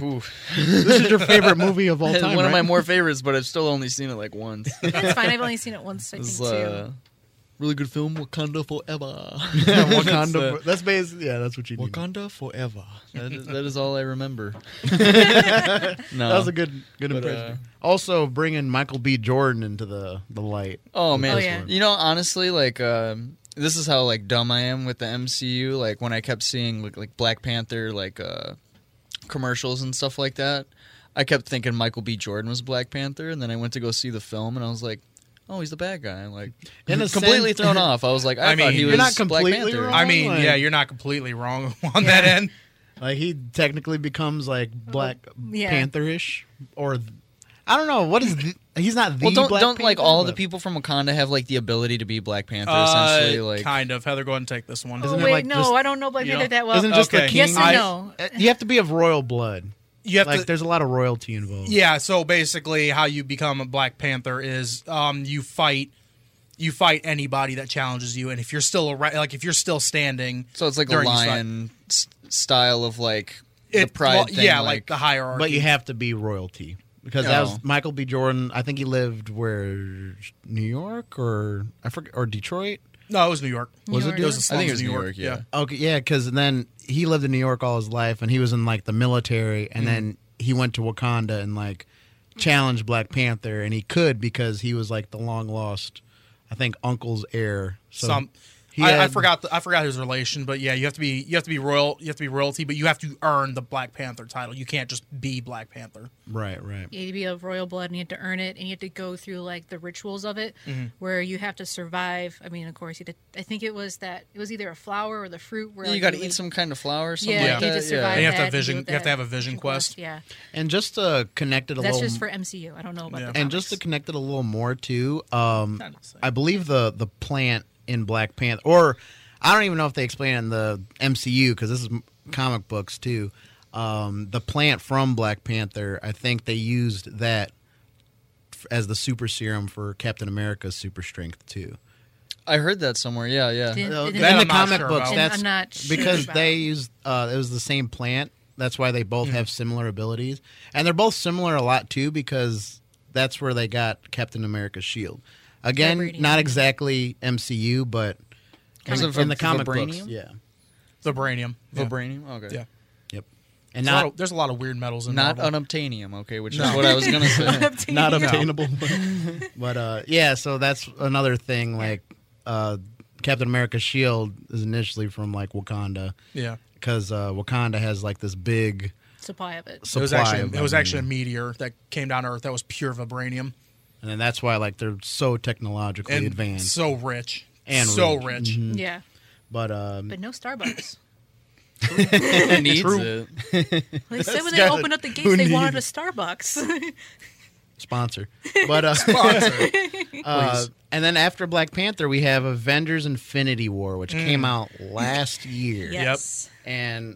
Speaker 1: This is your favorite movie of all time,
Speaker 3: One of my
Speaker 1: right?
Speaker 3: more favorites, but I've still only seen it like once.
Speaker 4: That's fine. I've only seen it once, I think,
Speaker 3: It's
Speaker 4: too.
Speaker 3: really good film, Wakanda Forever.
Speaker 1: Wakanda.
Speaker 3: It's,
Speaker 1: That's basically, yeah, that's what you need.
Speaker 3: Wakanda Forever. That is all I remember. No,
Speaker 1: That was a good
Speaker 3: But,
Speaker 1: impression. Also, bringing Michael B. Jordan into the light.
Speaker 3: Oh man,
Speaker 4: Oh, yeah.
Speaker 3: you know, honestly, like this is how like dumb I am with the MCU. Like when I kept seeing like Black Panther like commercials and stuff like that, I kept thinking Michael B. Jordan was Black Panther, and then I went to go see the film, and I was like, oh, he's the bad guy. Like
Speaker 1: In a
Speaker 3: completely
Speaker 1: sense-
Speaker 3: thrown off. I was like, I
Speaker 2: I mean,
Speaker 3: thought he
Speaker 2: you're
Speaker 3: was
Speaker 1: not
Speaker 3: Black
Speaker 1: completely
Speaker 3: Panther.
Speaker 1: wrong.
Speaker 2: I mean,
Speaker 1: like-
Speaker 2: yeah, you're not completely wrong on that end.
Speaker 1: Like he technically becomes like Black
Speaker 4: Yeah.
Speaker 1: Panther-ish, or I don't know what is. He's not the
Speaker 3: Well, don't
Speaker 1: Black
Speaker 3: like
Speaker 1: Panther,
Speaker 3: all of the
Speaker 1: but-
Speaker 3: people from Wakanda have like the ability to be Black Panther? Essentially, like
Speaker 2: Kind of. Heather, go ahead and take this one.
Speaker 4: Oh,
Speaker 1: Isn't it
Speaker 4: wait,
Speaker 1: like
Speaker 4: no,
Speaker 1: just-
Speaker 4: I don't know Black
Speaker 2: you
Speaker 4: Panther
Speaker 2: know,
Speaker 4: that well.
Speaker 1: Isn't just the
Speaker 2: Okay.
Speaker 1: king?
Speaker 4: Yes and
Speaker 2: I-
Speaker 4: no.
Speaker 1: You have to be of royal blood.
Speaker 2: You have
Speaker 1: Like
Speaker 2: to.
Speaker 1: there's a lot of royalty involved.
Speaker 2: Yeah, so basically, how you become a Black Panther is you fight anybody that challenges you, and if you're still if you're still standing,
Speaker 3: so it's like a
Speaker 2: during this fight-
Speaker 3: lion style of like the pride
Speaker 2: well,
Speaker 3: thing.
Speaker 2: yeah, like the hierarchy.
Speaker 1: But you have to be royalty because that
Speaker 3: Oh.
Speaker 1: was Michael B. Jordan. I think he lived where New York or I forget or Detroit.
Speaker 2: No, it was New York.
Speaker 1: Was it
Speaker 2: It was the
Speaker 1: New
Speaker 2: slums
Speaker 3: I think it
Speaker 2: of
Speaker 3: was New York. Yeah.
Speaker 1: Okay, yeah, because then he lived in New York all his life, and he was in like the military, and then he went to Wakanda and like challenged Black Panther, and he could because he was like the long lost, I think, uncle's heir. So
Speaker 2: I forgot his relation, but yeah, you have to be royalty, but you have to earn the Black Panther title. You can't just be Black Panther.
Speaker 1: Right.
Speaker 4: You have to be of royal blood, and you have to earn it, and you have to go through like the rituals of it, where you have to survive. I mean, of course, I think it was either a flower or the fruit. Where
Speaker 3: you got to eat some kind of flower. Or something
Speaker 4: yeah,
Speaker 3: like
Speaker 4: you have
Speaker 3: that.
Speaker 4: to survive.
Speaker 2: And you have to
Speaker 4: that
Speaker 2: have vision.
Speaker 4: and
Speaker 2: You have to have a vision quest.
Speaker 4: Yeah,
Speaker 1: And just to connect it a
Speaker 4: that's
Speaker 1: little,
Speaker 4: just for MCU. I don't know about the
Speaker 1: and
Speaker 4: comics.
Speaker 1: just to connect it a little more too,
Speaker 2: Kind of the same.
Speaker 1: I believe the plant in Black Panther, or I don't even know if they explain it in the MCU because this is comic books too. The plant from Black Panther, I think they used that as the super serum for Captain America's super strength too.
Speaker 3: I heard that somewhere. Yeah.
Speaker 4: Didn't-
Speaker 1: In
Speaker 4: didn't-
Speaker 2: That
Speaker 1: the
Speaker 2: I'm not
Speaker 1: comic
Speaker 2: sure
Speaker 1: books,
Speaker 2: about.
Speaker 1: that's
Speaker 4: I'm not sure
Speaker 1: because
Speaker 4: about.
Speaker 1: they used it was the same plant. That's why they both have similar abilities, and they're both similar a lot too because that's where they got Captain America's shield. Again,
Speaker 4: Vibranium.
Speaker 1: not exactly MCU, but
Speaker 3: Was it
Speaker 1: in the comic books,
Speaker 3: vibranium?
Speaker 1: yeah.
Speaker 2: Vibranium. Yeah.
Speaker 3: Vibranium. Okay.
Speaker 2: Yeah.
Speaker 1: Yep. And
Speaker 2: There's a lot of weird metals in
Speaker 3: Not
Speaker 2: Marvel.
Speaker 3: unobtainium. Okay, which
Speaker 2: No.
Speaker 3: is what I was gonna say.
Speaker 1: not obtainable. But yeah, so that's another thing. Like Captain America's shield is initially from like Wakanda
Speaker 2: Yeah.
Speaker 1: because Wakanda has like this big
Speaker 4: supply of it.
Speaker 1: supply.
Speaker 2: It was actually a meteor that came down to Earth that was pure vibranium
Speaker 1: and then that's why like they're so technologically
Speaker 2: and
Speaker 1: advanced.
Speaker 2: so rich.
Speaker 1: And
Speaker 2: so
Speaker 1: rich.
Speaker 2: rich.
Speaker 4: Yeah,
Speaker 1: But
Speaker 4: but no Starbucks.
Speaker 3: Who needs
Speaker 1: True.
Speaker 3: it?
Speaker 4: They said when they
Speaker 1: got-
Speaker 4: opened up the
Speaker 1: who
Speaker 4: gates, they wanted a
Speaker 1: needs-
Speaker 4: Starbucks.
Speaker 1: sponsor. But
Speaker 2: Sponsor.
Speaker 1: and then after Black Panther, we have Avengers: Infinity War, which came out last year.
Speaker 4: yes.
Speaker 1: And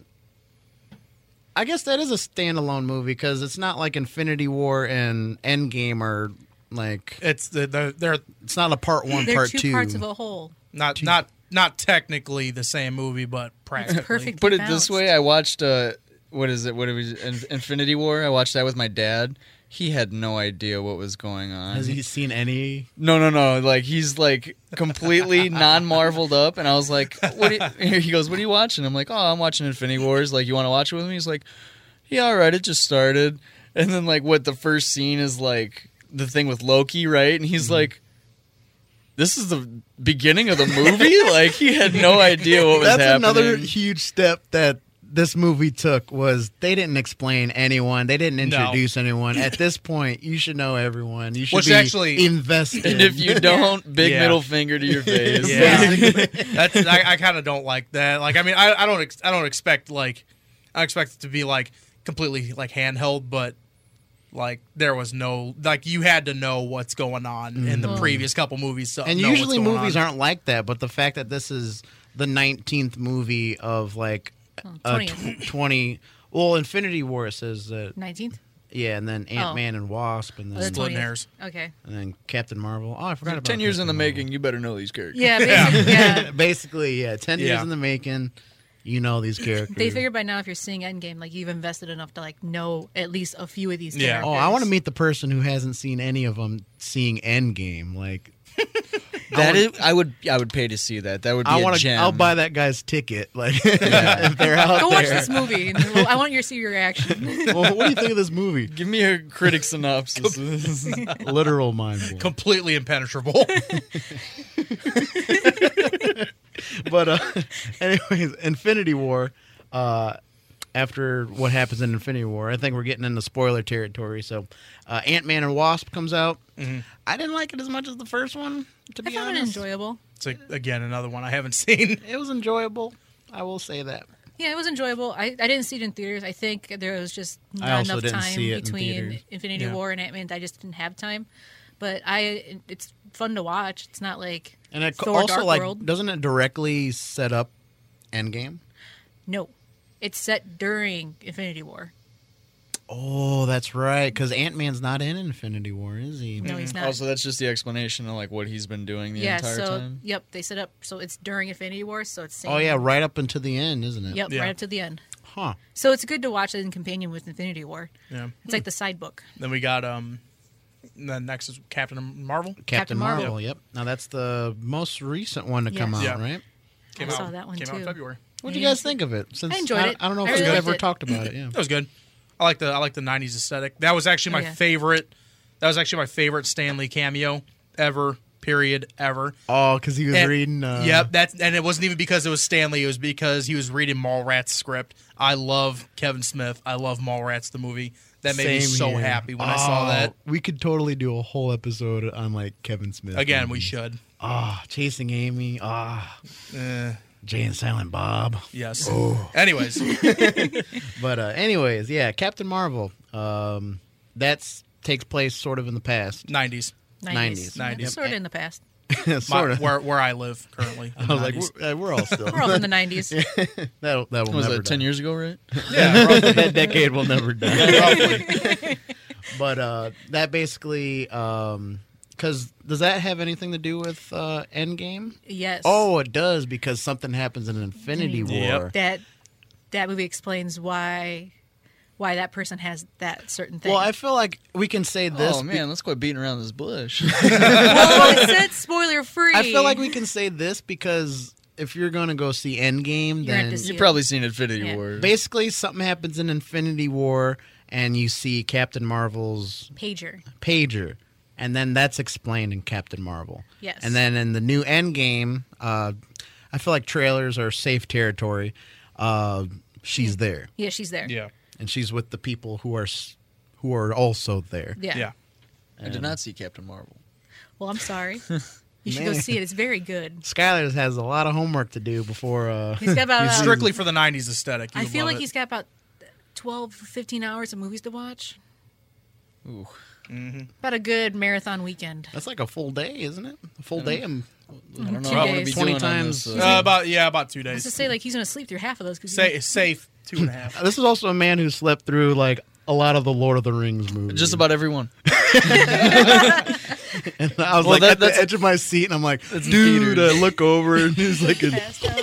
Speaker 1: I guess that is a standalone movie because it's not like Infinity War and Endgame are like
Speaker 2: It's they're
Speaker 1: it's not a part one,
Speaker 4: They're
Speaker 1: part
Speaker 4: two parts of a whole.
Speaker 2: not technically the same movie, but practically.
Speaker 4: Perfect.
Speaker 3: Put it
Speaker 4: balanced.
Speaker 3: this way: I watched what is it? What it was Infinity War. I watched that with my dad. He had no idea what was going on.
Speaker 1: Has he seen any?
Speaker 3: No. Like he's like completely non-marveled up, and I was like, "What?" He goes, "What are you watching?" I'm like, "Oh, I'm watching Infinity Wars. Like, you want to watch it with me?" He's like, "Yeah, all right. It just started." And then like, what the first scene is like the thing with Loki, right? And he's like, "This is the beginning of the movie." Like he had no idea what was
Speaker 1: That's
Speaker 3: happening.
Speaker 1: another huge step that this movie took was they didn't explain anyone. They didn't introduce anyone. At this point, you should know everyone. You should
Speaker 2: Which
Speaker 1: be
Speaker 2: actually-
Speaker 1: invested.
Speaker 3: And if you don't, big
Speaker 2: Yeah.
Speaker 3: middle finger to your face.
Speaker 2: Yeah, I kind of don't like that. Like, I mean, I don't expect like I expect it to be like completely like handheld, but like there was no like you had to know what's going on in the previous couple movies. So
Speaker 1: and
Speaker 2: know what's
Speaker 1: usually
Speaker 2: going
Speaker 1: movies
Speaker 2: on.
Speaker 1: aren't like that, but the fact that this is the 19th movie of like
Speaker 4: 20th.
Speaker 1: 20 well, Infinity War it says that
Speaker 4: 19th.
Speaker 1: yeah, and then Ant-Man and Wasp and
Speaker 4: Oh,
Speaker 1: then
Speaker 4: the 20th.
Speaker 2: hairs.
Speaker 4: Okay.
Speaker 1: and then Captain Marvel. Oh, I forgot about
Speaker 3: 10 years in the
Speaker 1: Captain Marvel.
Speaker 3: making, you better know these characters.
Speaker 4: Yeah. Basically, yeah.
Speaker 1: Basically, yeah, 10 years
Speaker 2: Yeah.
Speaker 1: in the making. You know these characters.
Speaker 4: They figure by now if you're seeing Endgame, like you've invested enough to like know at least a few of these
Speaker 2: Yeah.
Speaker 4: characters.
Speaker 1: Oh, I want to meet the person who hasn't seen any of them seeing Endgame. Like,
Speaker 3: I would pay to see that. That would be
Speaker 1: I
Speaker 3: a
Speaker 1: want to.
Speaker 3: gem.
Speaker 1: I'll buy that guy's ticket. Like, if they're out
Speaker 4: Go
Speaker 1: there.
Speaker 4: watch this movie. And I want your see your reaction.
Speaker 1: Well, what do you think of this movie?
Speaker 3: Give me a critic synopsis.
Speaker 1: Literal mind blowing.
Speaker 2: completely impenetrable.
Speaker 1: But anyways, Infinity War. After what happens in Infinity War, I think we're getting into spoiler territory. So, Ant-Man and Wasp comes out. I didn't like it as much as the first one. To
Speaker 4: I
Speaker 1: be
Speaker 4: found it
Speaker 1: honest,
Speaker 4: enjoyable.
Speaker 2: It's like, again another one I haven't seen.
Speaker 1: it was enjoyable. I will say that.
Speaker 4: Yeah, it was enjoyable. I didn't see it in theaters. I think there was just
Speaker 1: I
Speaker 4: not
Speaker 1: also
Speaker 4: enough
Speaker 1: didn't
Speaker 4: time
Speaker 1: see it in
Speaker 4: between
Speaker 1: theaters.
Speaker 4: Infinity
Speaker 2: Yeah.
Speaker 4: War and Ant-Man. I just didn't have time. But it's fun to watch. It's not like
Speaker 1: And it
Speaker 4: Thor:
Speaker 1: also
Speaker 4: Dark
Speaker 1: like
Speaker 4: World.
Speaker 1: doesn't it directly set up Endgame?
Speaker 4: No, it's set during Infinity War.
Speaker 1: Oh, that's right. Because Ant-Man's not in Infinity War, is he?
Speaker 4: No, he's not.
Speaker 3: Also, that's just the explanation of like what he's been doing the
Speaker 4: yeah,
Speaker 3: entire
Speaker 4: so
Speaker 3: time.
Speaker 4: yep, they set up so it's during Infinity War, so it's same.
Speaker 1: Oh yeah, right up until the end, isn't it?
Speaker 4: Yep,
Speaker 2: Yeah.
Speaker 4: right up to the end.
Speaker 1: Huh.
Speaker 4: So it's good to watch it in companion with Infinity War.
Speaker 2: Yeah.
Speaker 4: It's like the side book.
Speaker 2: Then we got then next is Captain Marvel.
Speaker 1: Captain Marvel.
Speaker 4: Marvel.
Speaker 1: Yep. Now that's the most recent one to come
Speaker 4: Yes.
Speaker 1: out,
Speaker 2: Yeah.
Speaker 1: right?
Speaker 2: Came
Speaker 4: I
Speaker 2: out,
Speaker 4: saw that one
Speaker 2: came out in
Speaker 4: too.
Speaker 2: February.
Speaker 1: What did you guys think of it? Since
Speaker 4: I enjoyed it.
Speaker 1: I don't know if
Speaker 4: I
Speaker 1: we've
Speaker 4: really liked
Speaker 1: ever
Speaker 4: it.
Speaker 1: talked about it. Yeah.
Speaker 2: That was good. I like the 90s aesthetic. That was actually my
Speaker 4: yeah.
Speaker 2: favorite. That was actually my favorite Stan Lee cameo ever. period ever.
Speaker 1: Oh, because he was
Speaker 2: And-
Speaker 1: reading.
Speaker 2: Yep, and it wasn't even because it was Stanley. It was because he was reading Mallrats' script. I love Kevin Smith. I love Mallrats, the movie. That made me
Speaker 1: Same
Speaker 2: so
Speaker 1: here.
Speaker 2: happy when I saw that.
Speaker 1: We could totally do a whole episode on like Kevin Smith.
Speaker 2: Again, we
Speaker 1: movies.
Speaker 2: should.
Speaker 1: Chasing Amy. Jay and Silent Bob.
Speaker 2: Yes.
Speaker 1: Oh.
Speaker 2: Anyways,
Speaker 1: But anyways, yeah, Captain Marvel. That takes place sort of in the past.
Speaker 2: 90s.
Speaker 1: 90s.
Speaker 4: Yeah,
Speaker 2: 90s.
Speaker 4: sort of in the past.
Speaker 1: Sort of.
Speaker 2: Where I live currently.
Speaker 1: I was like, we're all still.
Speaker 4: We're all in the 90s.
Speaker 1: that will
Speaker 3: Was
Speaker 1: never
Speaker 3: that 10 years ago, right?
Speaker 2: Yeah, roughly.
Speaker 1: that decade will never die.
Speaker 2: roughly.
Speaker 1: But that basically, because does that have anything to do with Endgame?
Speaker 4: Yes.
Speaker 1: Oh, it does, because something happens in Infinity War.
Speaker 2: Yep.
Speaker 4: That movie explains why that person has that certain thing.
Speaker 1: Well, I feel like we can say this.
Speaker 3: Oh, man, let's quit beating around this bush.
Speaker 4: Well, it said spoiler free.
Speaker 1: I feel like we can say this because if you're going to go see Endgame,
Speaker 4: You're gonna
Speaker 1: then
Speaker 4: have to see
Speaker 3: You've probably seen Infinity
Speaker 4: Yeah.
Speaker 3: War.
Speaker 1: basically something happens in Infinity War, and you see Captain Marvel's
Speaker 4: pager.
Speaker 1: pager, and then that's explained in Captain Marvel.
Speaker 4: Yes.
Speaker 1: And then in the new Endgame, I feel like trailers are safe territory. She's there,
Speaker 4: Yeah, she's there.
Speaker 2: Yeah.
Speaker 1: and she's with the people who are also there.
Speaker 4: Yeah.
Speaker 2: Yeah.
Speaker 3: I did not see Captain Marvel.
Speaker 4: Well, I'm sorry. You should go
Speaker 1: Man.
Speaker 4: see it. It's very good.
Speaker 1: Skylar has a lot of homework to do before.
Speaker 4: He's got about
Speaker 2: Strictly for the 90s aesthetic. You
Speaker 4: I
Speaker 2: would
Speaker 4: feel
Speaker 2: love
Speaker 4: like
Speaker 2: it.
Speaker 4: he's got about 12, 15 hours of movies to watch.
Speaker 3: Ooh.
Speaker 4: About a good marathon weekend.
Speaker 1: That's like a full day, isn't it? A full day.
Speaker 3: I don't know
Speaker 4: 2
Speaker 3: what I'm going to
Speaker 4: days.
Speaker 3: be
Speaker 1: 20
Speaker 3: doing
Speaker 1: times.
Speaker 3: on this.
Speaker 2: About 2
Speaker 4: Let's
Speaker 2: days.
Speaker 4: just say like he's going to sleep through half of those. Cause
Speaker 2: Safe 2.5.
Speaker 1: This is also a man who slept through like a lot of the Lord of the Rings movies.
Speaker 3: Just about everyone.
Speaker 1: And I was
Speaker 3: Well,
Speaker 1: like at the
Speaker 3: that's-
Speaker 1: edge of my seat, and I'm like,
Speaker 3: That's in
Speaker 1: dude,
Speaker 3: theaters.
Speaker 1: I look over, and he's like a
Speaker 4: passed out.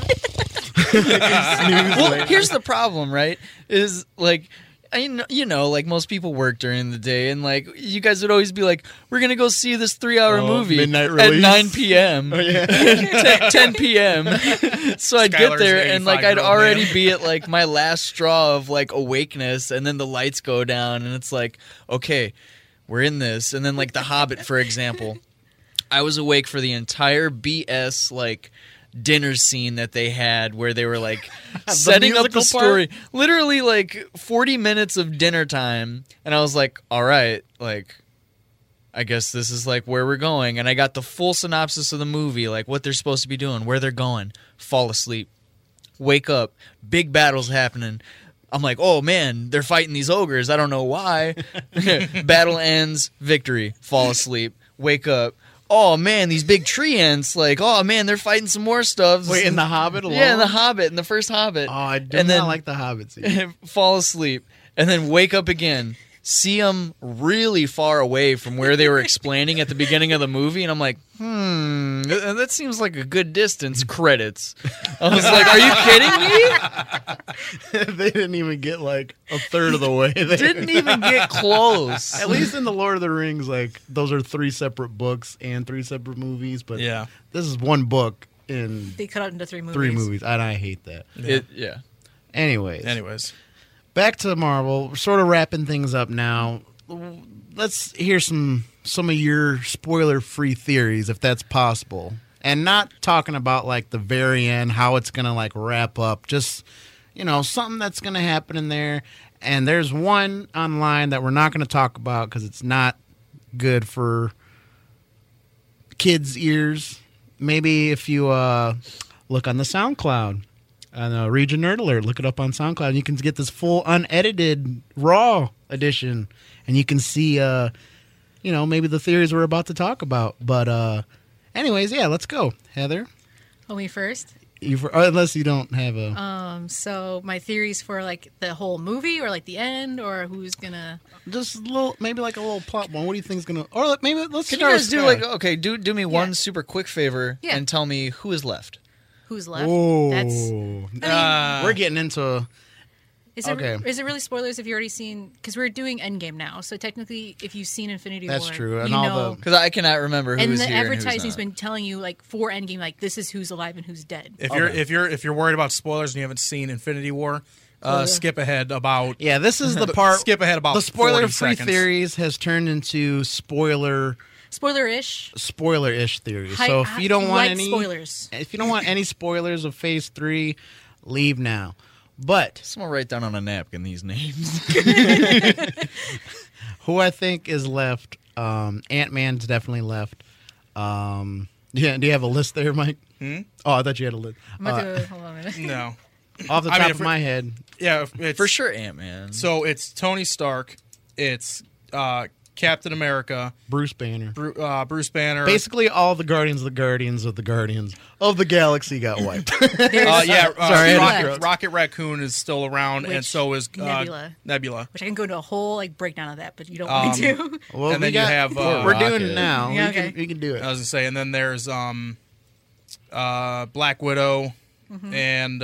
Speaker 1: snooze.
Speaker 3: Well, here's the problem, right? Is like, you know, like most people work during the day, and like you guys would always be like, "We're gonna go see this 3-hour
Speaker 1: Oh,
Speaker 3: movie
Speaker 1: midnight
Speaker 3: at
Speaker 1: release.
Speaker 3: 9 p.m.
Speaker 1: Oh, yeah.
Speaker 3: 10 p.m." So I'd get
Speaker 2: Skylar's
Speaker 3: there,
Speaker 2: an
Speaker 3: and like I'd
Speaker 2: 85-year-old
Speaker 3: already
Speaker 2: man.
Speaker 3: be at like my last straw of like awakeness, and then the lights go down, and it's like, okay, we're in this, and then like The Hobbit, for example, I was awake for the entire BS like dinner scene that they had where they were like setting up the
Speaker 1: musical
Speaker 3: story. Literally like 40 minutes of dinner time, and I was like, all right, like I guess this is like where we're going. And I got the full synopsis of the movie, like what they're supposed to be doing, where they're going. Fall asleep. Wake up. Big battles happening. I'm like, oh man, they're fighting these ogres. I don't know why. Battle ends. Victory. Fall asleep. Wake up. Oh man, these big tree ants. Like, oh man, they're fighting some more stuff.
Speaker 1: Wait, in The Hobbit alone?
Speaker 3: Yeah, in The Hobbit, in the first Hobbit.
Speaker 1: Oh, I do
Speaker 3: And
Speaker 1: not
Speaker 3: then-
Speaker 1: like the Hobbit scene.
Speaker 3: Fall asleep, and then wake up again. See them really far away from where they were explaining at the beginning of the movie, and I'm like, that seems like a good distance. Credits. I was like, are you kidding me?
Speaker 1: They didn't even get like a third of the way there.
Speaker 3: Didn't even get close.
Speaker 1: At least in the Lord of the Rings, like those are 3 separate books and 3 separate movies. But
Speaker 2: Yeah.
Speaker 1: this is one book in
Speaker 4: They cut out into 3 movies.
Speaker 1: 3 movies, and I hate that.
Speaker 3: Yeah.
Speaker 1: Anyways, back to Marvel. We're sort of wrapping things up now. Let's hear some of your spoiler-free theories, if that's possible, and not talking about like the very end, how it's gonna like wrap up. Just something that's gonna happen in there. And there's one online that we're not gonna talk about because it's not good for kids' ears. Maybe if you look on the SoundCloud. On Region Nerd Alert, look it up on SoundCloud. You can get this full unedited raw edition, and you can see, maybe the theories we're about to talk about. But, anyways, yeah, let's go, Heather.
Speaker 4: Oh, me first.
Speaker 1: Unless you don't have a
Speaker 4: So my theories for like the whole movie, or like the end, or who's gonna.
Speaker 1: just a little, maybe like a little plot one. What do you think is gonna? Or maybe let's
Speaker 3: Can you
Speaker 1: start
Speaker 3: guys do
Speaker 1: with
Speaker 3: like
Speaker 1: Sky.
Speaker 3: do me one super quick favor
Speaker 4: Yeah.
Speaker 3: and tell me who is left?
Speaker 4: Who's left?
Speaker 1: Oh,
Speaker 4: That's.
Speaker 1: we're getting into.
Speaker 4: Is it,
Speaker 1: okay.
Speaker 4: is it really spoilers if you already seen? Because we're doing Endgame now, so technically, if you've seen Infinity
Speaker 1: That's
Speaker 4: War,
Speaker 1: true, and
Speaker 4: you
Speaker 1: all
Speaker 4: know.
Speaker 1: the-
Speaker 3: Because I cannot remember who
Speaker 4: And
Speaker 3: is
Speaker 4: the
Speaker 3: here and who's
Speaker 4: advertising's
Speaker 3: not.
Speaker 4: been telling you like for Endgame, like this is who's alive and who's dead.
Speaker 2: If you're worried about spoilers and you haven't seen Infinity War, skip ahead about
Speaker 1: Yeah, this is the part.
Speaker 2: skip ahead about
Speaker 1: the
Speaker 2: 40
Speaker 1: spoiler-free
Speaker 2: seconds.
Speaker 1: theories has turned into spoiler
Speaker 4: Spoiler-ish.
Speaker 1: Spoiler-ish theories.
Speaker 4: Hi-
Speaker 1: So if you don't want
Speaker 4: like
Speaker 1: any
Speaker 4: spoilers.
Speaker 1: if you don't want any spoilers of Phase 3, leave now. But
Speaker 3: Someone write down on a napkin these names.
Speaker 1: who I think is left, Ant-Man's definitely left. Yeah, do you have a list there, Mike? Oh, I thought you had a list.
Speaker 4: I'm about to, hold on a minute.
Speaker 2: No.
Speaker 1: Off the
Speaker 2: I
Speaker 1: top
Speaker 2: mean,
Speaker 1: of
Speaker 2: if
Speaker 1: my head,
Speaker 2: Yeah, it's
Speaker 3: For sure, Ant-Man.
Speaker 2: So it's Tony Stark, it's Captain America,
Speaker 1: Bruce Banner.
Speaker 2: Bruce Banner.
Speaker 1: Basically, all the Guardians of the Guardians of the Galaxy got wiped.
Speaker 4: There's
Speaker 1: Sorry,
Speaker 2: Rocket Raccoon is still around, and
Speaker 4: Which-
Speaker 2: so is
Speaker 4: Nebula. Which I can go into a whole like breakdown of that, but you don't want me to.
Speaker 1: Well,
Speaker 2: And then you have,
Speaker 1: we're doing
Speaker 3: Rocket.
Speaker 1: it now.
Speaker 4: Yeah,
Speaker 1: we,
Speaker 4: okay.
Speaker 1: can, we can do it.
Speaker 2: I was gonna say, and then there's Black Widow, and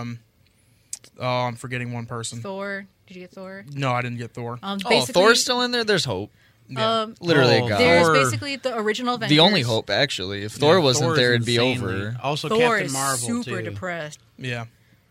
Speaker 2: I'm forgetting one person.
Speaker 4: Thor. Did you get Thor?
Speaker 2: No, I didn't get Thor.
Speaker 4: Basically,
Speaker 3: Thor's still in there? There's hope.
Speaker 2: Yeah.
Speaker 3: Literally
Speaker 1: Oh,
Speaker 3: a god.
Speaker 4: There's
Speaker 1: Thor.
Speaker 4: basically the original Avengers.
Speaker 3: The only hope, actually. If Thor wasn't
Speaker 1: Thor
Speaker 3: there,
Speaker 1: is
Speaker 3: it'd be
Speaker 1: insanely-
Speaker 3: over.
Speaker 1: Also,
Speaker 4: Thor
Speaker 1: Captain
Speaker 4: is
Speaker 1: Marvel
Speaker 4: super
Speaker 1: too.
Speaker 4: depressed.
Speaker 2: Yeah.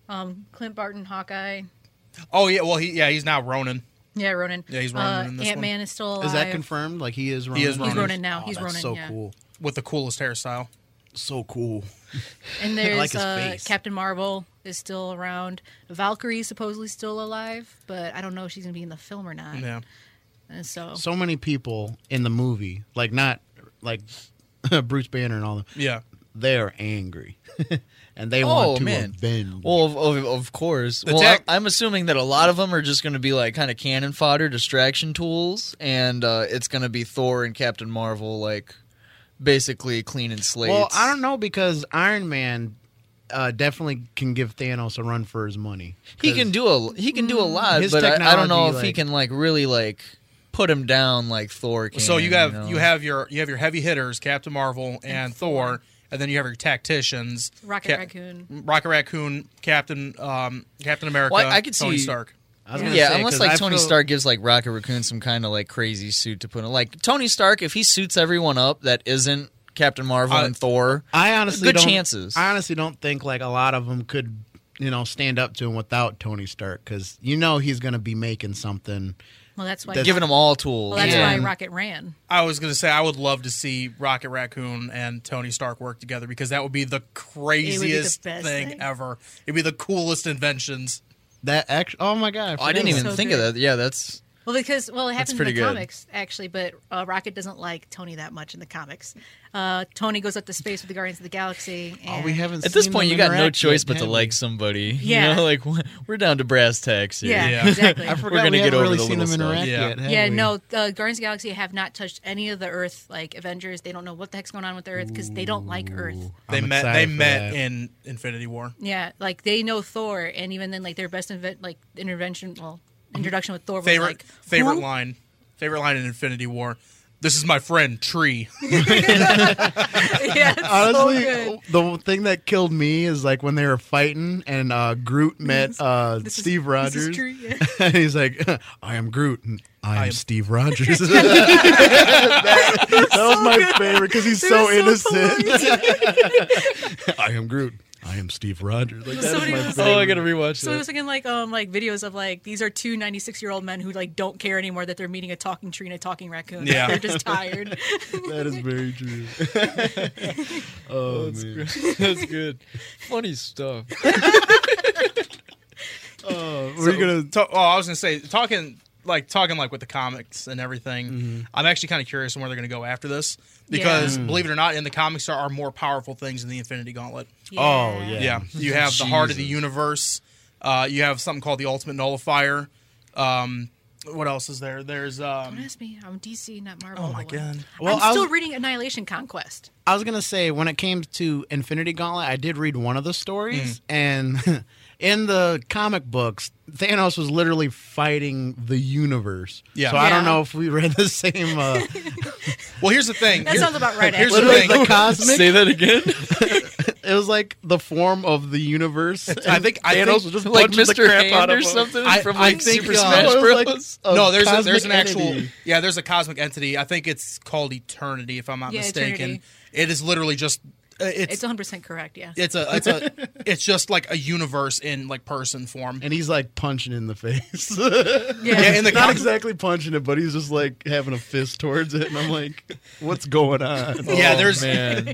Speaker 4: Clint Barton, Hawkeye.
Speaker 2: Oh yeah. Well, he's now Ronin.
Speaker 4: Yeah, Ronan.
Speaker 2: Yeah, he's Ronan in this one.
Speaker 4: Ant-Man is still alive.
Speaker 1: Is that confirmed? Like he is Ronan?
Speaker 2: He is
Speaker 4: He's
Speaker 2: Ronan.
Speaker 4: Ronan now.
Speaker 1: Oh,
Speaker 4: He's
Speaker 1: that's
Speaker 4: Ronan.
Speaker 1: so
Speaker 4: yeah.
Speaker 1: cool.
Speaker 2: With the coolest hairstyle.
Speaker 1: So cool.
Speaker 4: And there's
Speaker 1: like his face.
Speaker 4: Captain Marvel is still around. Valkyrie supposedly still alive, but I don't know if she's gonna be in the film or not.
Speaker 2: Yeah.
Speaker 4: And so
Speaker 1: So many people in the movie, like not like Bruce Banner and all them.
Speaker 2: Yeah.
Speaker 1: They're angry, and they
Speaker 3: Oh,
Speaker 1: want to
Speaker 3: man.
Speaker 1: avenge.
Speaker 3: Well, of course.
Speaker 2: The
Speaker 3: Well,
Speaker 2: tech-
Speaker 3: I'm assuming that a lot of them are just going to be like kind of cannon fodder, distraction tools, and it's going to be Thor and Captain Marvel, like basically cleaning slates.
Speaker 1: Well, I don't know because Iron Man definitely can give Thanos a run for his money.
Speaker 3: He can do a lot,
Speaker 1: His
Speaker 3: but I don't know
Speaker 1: technology,
Speaker 3: if he
Speaker 1: like-
Speaker 3: can like really like put him down like Thor can.
Speaker 2: So you
Speaker 3: know?
Speaker 2: have your heavy hitters, Captain Marvel and Thor, and then you have your tacticians,
Speaker 4: Rocket Raccoon.
Speaker 2: Rocket Raccoon, Captain America,
Speaker 3: Well, I could
Speaker 2: Tony
Speaker 3: see-
Speaker 2: Stark.
Speaker 1: I was gonna
Speaker 3: Yeah,
Speaker 1: say,
Speaker 3: unless
Speaker 1: 'cause
Speaker 3: like
Speaker 1: I
Speaker 3: Tony
Speaker 1: feel-
Speaker 3: Stark gives like Rocket Raccoon some kind of like crazy suit to put on. Like Tony Stark, if he suits everyone up that isn't Captain Marvel and Thor,
Speaker 1: I honestly
Speaker 3: good
Speaker 1: don't,
Speaker 3: chances.
Speaker 1: I honestly don't think like a lot of them could, stand up to him without Tony Stark because he's going to be making something.
Speaker 4: Well, that's why.
Speaker 1: That's-
Speaker 3: giving them all tools.
Speaker 4: Well, that's
Speaker 1: Yeah.
Speaker 4: why Rocket ran.
Speaker 2: I was gonna say I would love to see Rocket Raccoon and Tony Stark work together because that would be the craziest
Speaker 4: best
Speaker 2: thing
Speaker 4: thing.
Speaker 2: ever. It'd be the coolest inventions.
Speaker 1: That actually, oh my god!
Speaker 3: I didn't even
Speaker 4: So
Speaker 3: think
Speaker 4: good.
Speaker 3: of that. Yeah, that's
Speaker 4: Well, it happens in
Speaker 3: pretty
Speaker 4: the
Speaker 3: good.
Speaker 4: comics actually, but Rocket doesn't like Tony that much in the comics. Tony goes up to space with the Guardians of the Galaxy. And
Speaker 1: we haven't.
Speaker 3: at this
Speaker 1: seen
Speaker 3: point
Speaker 1: them
Speaker 3: you got no
Speaker 1: interact
Speaker 3: choice
Speaker 1: yet,
Speaker 3: but to
Speaker 1: have we?
Speaker 3: like somebody.
Speaker 4: Yeah.
Speaker 3: You know, like we're down to brass tacks here.
Speaker 4: Yeah,
Speaker 2: Yeah.
Speaker 4: exactly.
Speaker 1: I forgot
Speaker 3: We're gonna
Speaker 1: we
Speaker 3: get
Speaker 1: haven't
Speaker 3: over
Speaker 1: really
Speaker 3: the
Speaker 1: seen
Speaker 3: little
Speaker 1: them
Speaker 3: stuff.
Speaker 1: interact
Speaker 2: Yeah.
Speaker 1: yet. have
Speaker 4: Yeah,
Speaker 1: we?
Speaker 4: no, Guardians of the Galaxy have not touched any of the Earth like Avengers. They don't know what the heck's going on with the Earth because they don't like Earth.
Speaker 2: They
Speaker 1: I'm
Speaker 2: met
Speaker 1: excited for that.
Speaker 2: in Infinity War.
Speaker 4: Yeah, like they know Thor, and even then, like their best introduction with Thor was
Speaker 2: Favorite
Speaker 4: like who?
Speaker 2: line in Infinity War. This is my friend Tree.
Speaker 4: Yeah, it's
Speaker 1: Honestly,
Speaker 4: so good.
Speaker 1: the thing that killed me is like when they were fighting and Groot met
Speaker 4: This is-
Speaker 1: Steve Rogers.
Speaker 4: This is true, yeah.
Speaker 1: And he's like, I am Groot. And I am Steve Rogers. that was my favorite because he's so
Speaker 4: They were so
Speaker 1: innocent. I am Groot. I am Steve Rogers. Like, that
Speaker 4: Somebody
Speaker 1: is my
Speaker 4: was
Speaker 1: favorite.
Speaker 3: Oh, I gotta rewatch
Speaker 4: So I
Speaker 3: that.
Speaker 4: was looking like videos of like these are two 96-year-old men who like don't care anymore that they're meeting a talking tree and a talking raccoon.
Speaker 2: Yeah.
Speaker 4: They're just tired.
Speaker 1: That is very true. Oh, man.
Speaker 3: That's good. Funny stuff.
Speaker 1: We're going to...
Speaker 2: I was gonna say talking like with the comics and everything.
Speaker 1: Mm-hmm.
Speaker 2: I'm actually kind of curious on where they're gonna go after this because believe it or not, in the comics there are more powerful things in the Infinity Gauntlet.
Speaker 1: Oh, yeah.
Speaker 2: Yeah, you have the Heart of the
Speaker 3: Jesus.
Speaker 2: Universe. You have something called the Ultimate Nullifier. What else is there? There's
Speaker 4: Don't ask me. I'm DC, not Marvel.
Speaker 2: oh my god.
Speaker 1: Well,
Speaker 4: I'm still reading Annihilation Conquest.
Speaker 1: I was gonna say when it came to Infinity Gauntlet, I did read one of the stories, and in the comic books, Thanos was literally fighting the universe.
Speaker 2: Yeah.
Speaker 1: So I don't
Speaker 4: Yeah.
Speaker 1: know if we read the same.
Speaker 2: Well, here's the thing.
Speaker 4: That sounds about right.
Speaker 2: Here's
Speaker 4: Actually.
Speaker 2: the
Speaker 1: Literally
Speaker 2: thing.
Speaker 1: the cosmic.
Speaker 3: Say that again.
Speaker 1: It was like the form of the universe.
Speaker 2: I think
Speaker 1: Thanos was just
Speaker 3: Like
Speaker 1: punching the
Speaker 3: Mr.
Speaker 1: crap
Speaker 3: Hand
Speaker 1: out of
Speaker 3: or
Speaker 1: him.
Speaker 3: something
Speaker 2: I-
Speaker 3: from
Speaker 2: I
Speaker 3: like
Speaker 2: think,
Speaker 3: Super
Speaker 2: uh,
Speaker 3: Smash
Speaker 1: it was
Speaker 3: Bros.
Speaker 1: like a
Speaker 2: No, there's
Speaker 1: cosmic
Speaker 2: an actual
Speaker 1: entity.
Speaker 2: there's a cosmic entity. I think it's called Eternity, if I'm not
Speaker 4: Yeah,
Speaker 2: mistaken.
Speaker 4: Eternity.
Speaker 2: It is literally just
Speaker 4: It's 100% correct. Yeah.
Speaker 2: It's just like a universe in like person form.
Speaker 1: And he's like punching in the face.
Speaker 4: Yeah.
Speaker 2: in the
Speaker 1: Not exactly punching it, but he's just like having a fist towards it, and I'm like, what's going on?
Speaker 2: Yeah,
Speaker 3: man.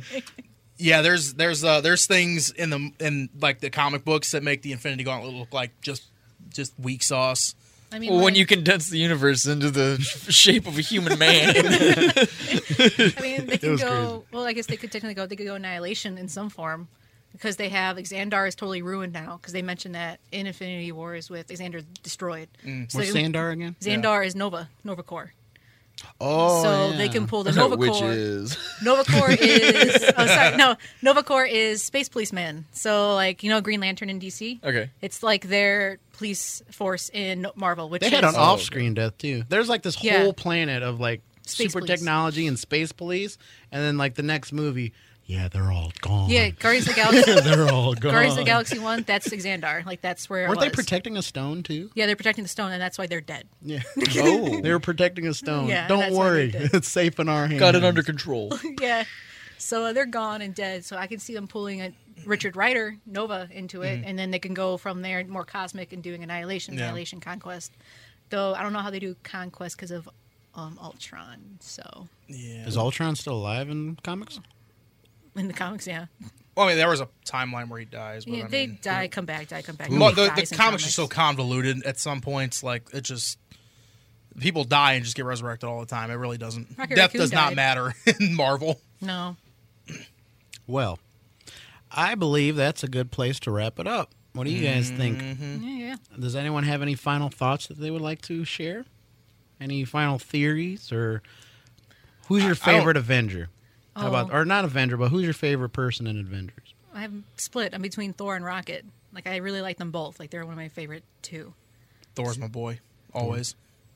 Speaker 2: there's things in like the comic books that make the Infinity Gauntlet look like just weak sauce.
Speaker 4: I mean,
Speaker 3: Well, when
Speaker 4: like-
Speaker 3: you condense the universe into the shape of a human man.
Speaker 4: I mean, they can
Speaker 1: was
Speaker 4: go.
Speaker 1: crazy.
Speaker 4: Well, I guess they could technically go. They could go Annihilation in some form, because they have Xandar is totally ruined now. Because they mentioned that in Infinity Wars with Xandar destroyed. So
Speaker 1: What's
Speaker 4: they-
Speaker 1: Xandar again?
Speaker 4: Xandar is Nova Core.
Speaker 1: Oh,
Speaker 4: So
Speaker 1: yeah.
Speaker 4: they can pull the Nova
Speaker 3: Which
Speaker 4: Core.
Speaker 3: is
Speaker 4: Nova Core is Nova Core is Space Policeman. So like Green Lantern in DC.
Speaker 3: okay.
Speaker 4: It's like their police force in Marvel, which
Speaker 1: They had
Speaker 4: is,
Speaker 1: an off-screen death too. There's like this
Speaker 4: Yeah.
Speaker 1: whole planet of like
Speaker 4: Space
Speaker 1: super
Speaker 4: police.
Speaker 1: technology and space police, and then like the next movie, yeah, they're all gone.
Speaker 4: yeah, Guardians of the Galaxy.
Speaker 1: they're all gone.
Speaker 4: Guardians of the Galaxy 1, that's Xandar. Like that's where
Speaker 1: Weren't
Speaker 4: it
Speaker 1: they
Speaker 4: was.
Speaker 1: protecting a stone too?
Speaker 4: Yeah, they're protecting the stone, and that's why they're dead.
Speaker 1: Yeah.
Speaker 3: Oh.
Speaker 1: They were protecting a stone.
Speaker 4: Yeah,
Speaker 1: Don't
Speaker 4: that's why
Speaker 1: worry,
Speaker 4: they did.
Speaker 1: it's safe in our hands.
Speaker 3: Got it under control.
Speaker 4: Yeah. So they're gone and dead. So I can see them pulling a Richard Rider, Nova, into it, and then they can go from there more cosmic and doing Annihilation,
Speaker 2: Yeah.
Speaker 4: Annihilation, Conquest. Though I don't know how they do Conquest because of Ultron. So
Speaker 2: Yeah.
Speaker 1: Is Ultron still alive in comics?
Speaker 4: in the comics, yeah,
Speaker 2: Well, I mean, there was a timeline where he dies. But
Speaker 4: yeah
Speaker 2: I
Speaker 4: they
Speaker 2: mean,
Speaker 4: die, come back, die, come back.
Speaker 2: Well,
Speaker 4: Nobody
Speaker 2: the
Speaker 4: dies in
Speaker 2: comics are so convoluted at some points. Like it just people die and just get resurrected all the time. It really doesn't.
Speaker 4: Rocket
Speaker 2: Death
Speaker 4: Raccoon
Speaker 2: does not
Speaker 4: died.
Speaker 2: matter in Marvel.
Speaker 4: No.
Speaker 1: Well, I believe that's a good place to wrap it up. What do you guys think?
Speaker 4: Yeah.
Speaker 1: Does anyone have any final thoughts that they would like to share? Any final theories, or who's your
Speaker 2: I don't-
Speaker 1: favorite Avenger? How about,
Speaker 4: Oh.
Speaker 1: or not Avenger, but who's your favorite person in Avengers?
Speaker 4: I'm split. I'm between Thor and Rocket. Like I really like them both. Like they're one of my favorite two.
Speaker 2: Thor's my boy, always.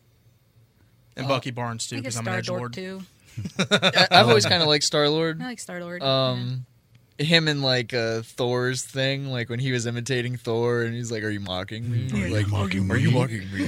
Speaker 2: And Bucky Barnes too,
Speaker 4: I guess
Speaker 2: because I'm an
Speaker 4: Star
Speaker 2: edgelord.
Speaker 4: Lord too.
Speaker 3: I've always kind of liked Star-Lord.
Speaker 4: I like Star Lord.
Speaker 3: Him and like Thor's thing, like when he was imitating Thor, and he's like, "Are you mocking me? Like,
Speaker 1: mocking
Speaker 3: are
Speaker 1: me?"
Speaker 3: you mocking me?"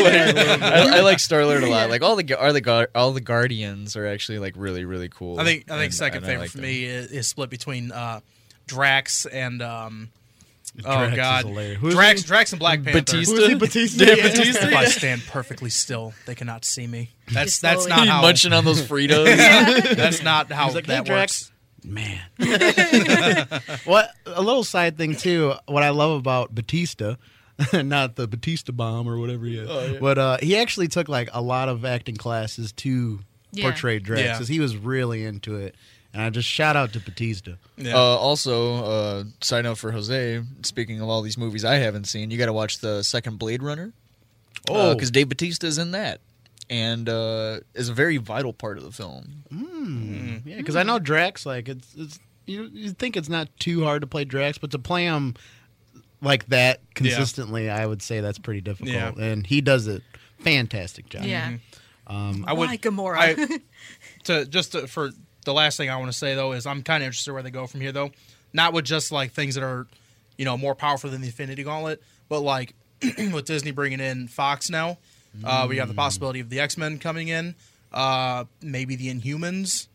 Speaker 3: I like Star-Lord a lot. Like all the Guardians are actually like really really cool.
Speaker 2: I think
Speaker 3: And-
Speaker 2: second
Speaker 3: and I
Speaker 2: favorite
Speaker 3: like
Speaker 2: for
Speaker 3: them.
Speaker 2: me is split between Drax and
Speaker 1: Drax is
Speaker 2: God,
Speaker 1: hilarious. Who's
Speaker 2: Drax and Black Panther.
Speaker 3: Batista.
Speaker 1: Who is he, Batista?
Speaker 3: Dave
Speaker 1: Yeah.
Speaker 3: Batista.
Speaker 2: If I stand perfectly still, they cannot see me. That's
Speaker 4: slowly-
Speaker 2: not how.
Speaker 3: munching on those Fritos.
Speaker 2: That's not how
Speaker 1: He's like, "Hey,
Speaker 2: that
Speaker 1: Drax."
Speaker 2: works.
Speaker 1: Man. What a little side thing too. What I love about Batista, not the Batista bomb or whatever he is, but he actually took like a lot of acting classes to
Speaker 4: Yeah.
Speaker 1: portray Drax,
Speaker 2: Yeah.
Speaker 1: because he was really into it. And I just shout out to Batista.
Speaker 2: Yeah.
Speaker 3: Also, side note for Jose. Speaking of all these movies I haven't seen, you got to watch the second Blade Runner.
Speaker 1: Oh.
Speaker 3: Because Dave Bautista is in that, and is a very vital part of the film.
Speaker 1: Yeah, because I know Drax. Like it's you think it's not too hard to play Drax, but to play him like that consistently, I would say that's pretty difficult.
Speaker 2: Yeah.
Speaker 1: And he does a fantastic job.
Speaker 4: yeah.
Speaker 2: I would
Speaker 4: Why Gamora?
Speaker 2: for the last thing I want to say though is I'm kind of interested where they go from here though. Not with just like things that are, more powerful than the Infinity Gauntlet, but like with Disney bringing in Fox now, we have the possibility of the X-Men coming in, maybe the Inhumans.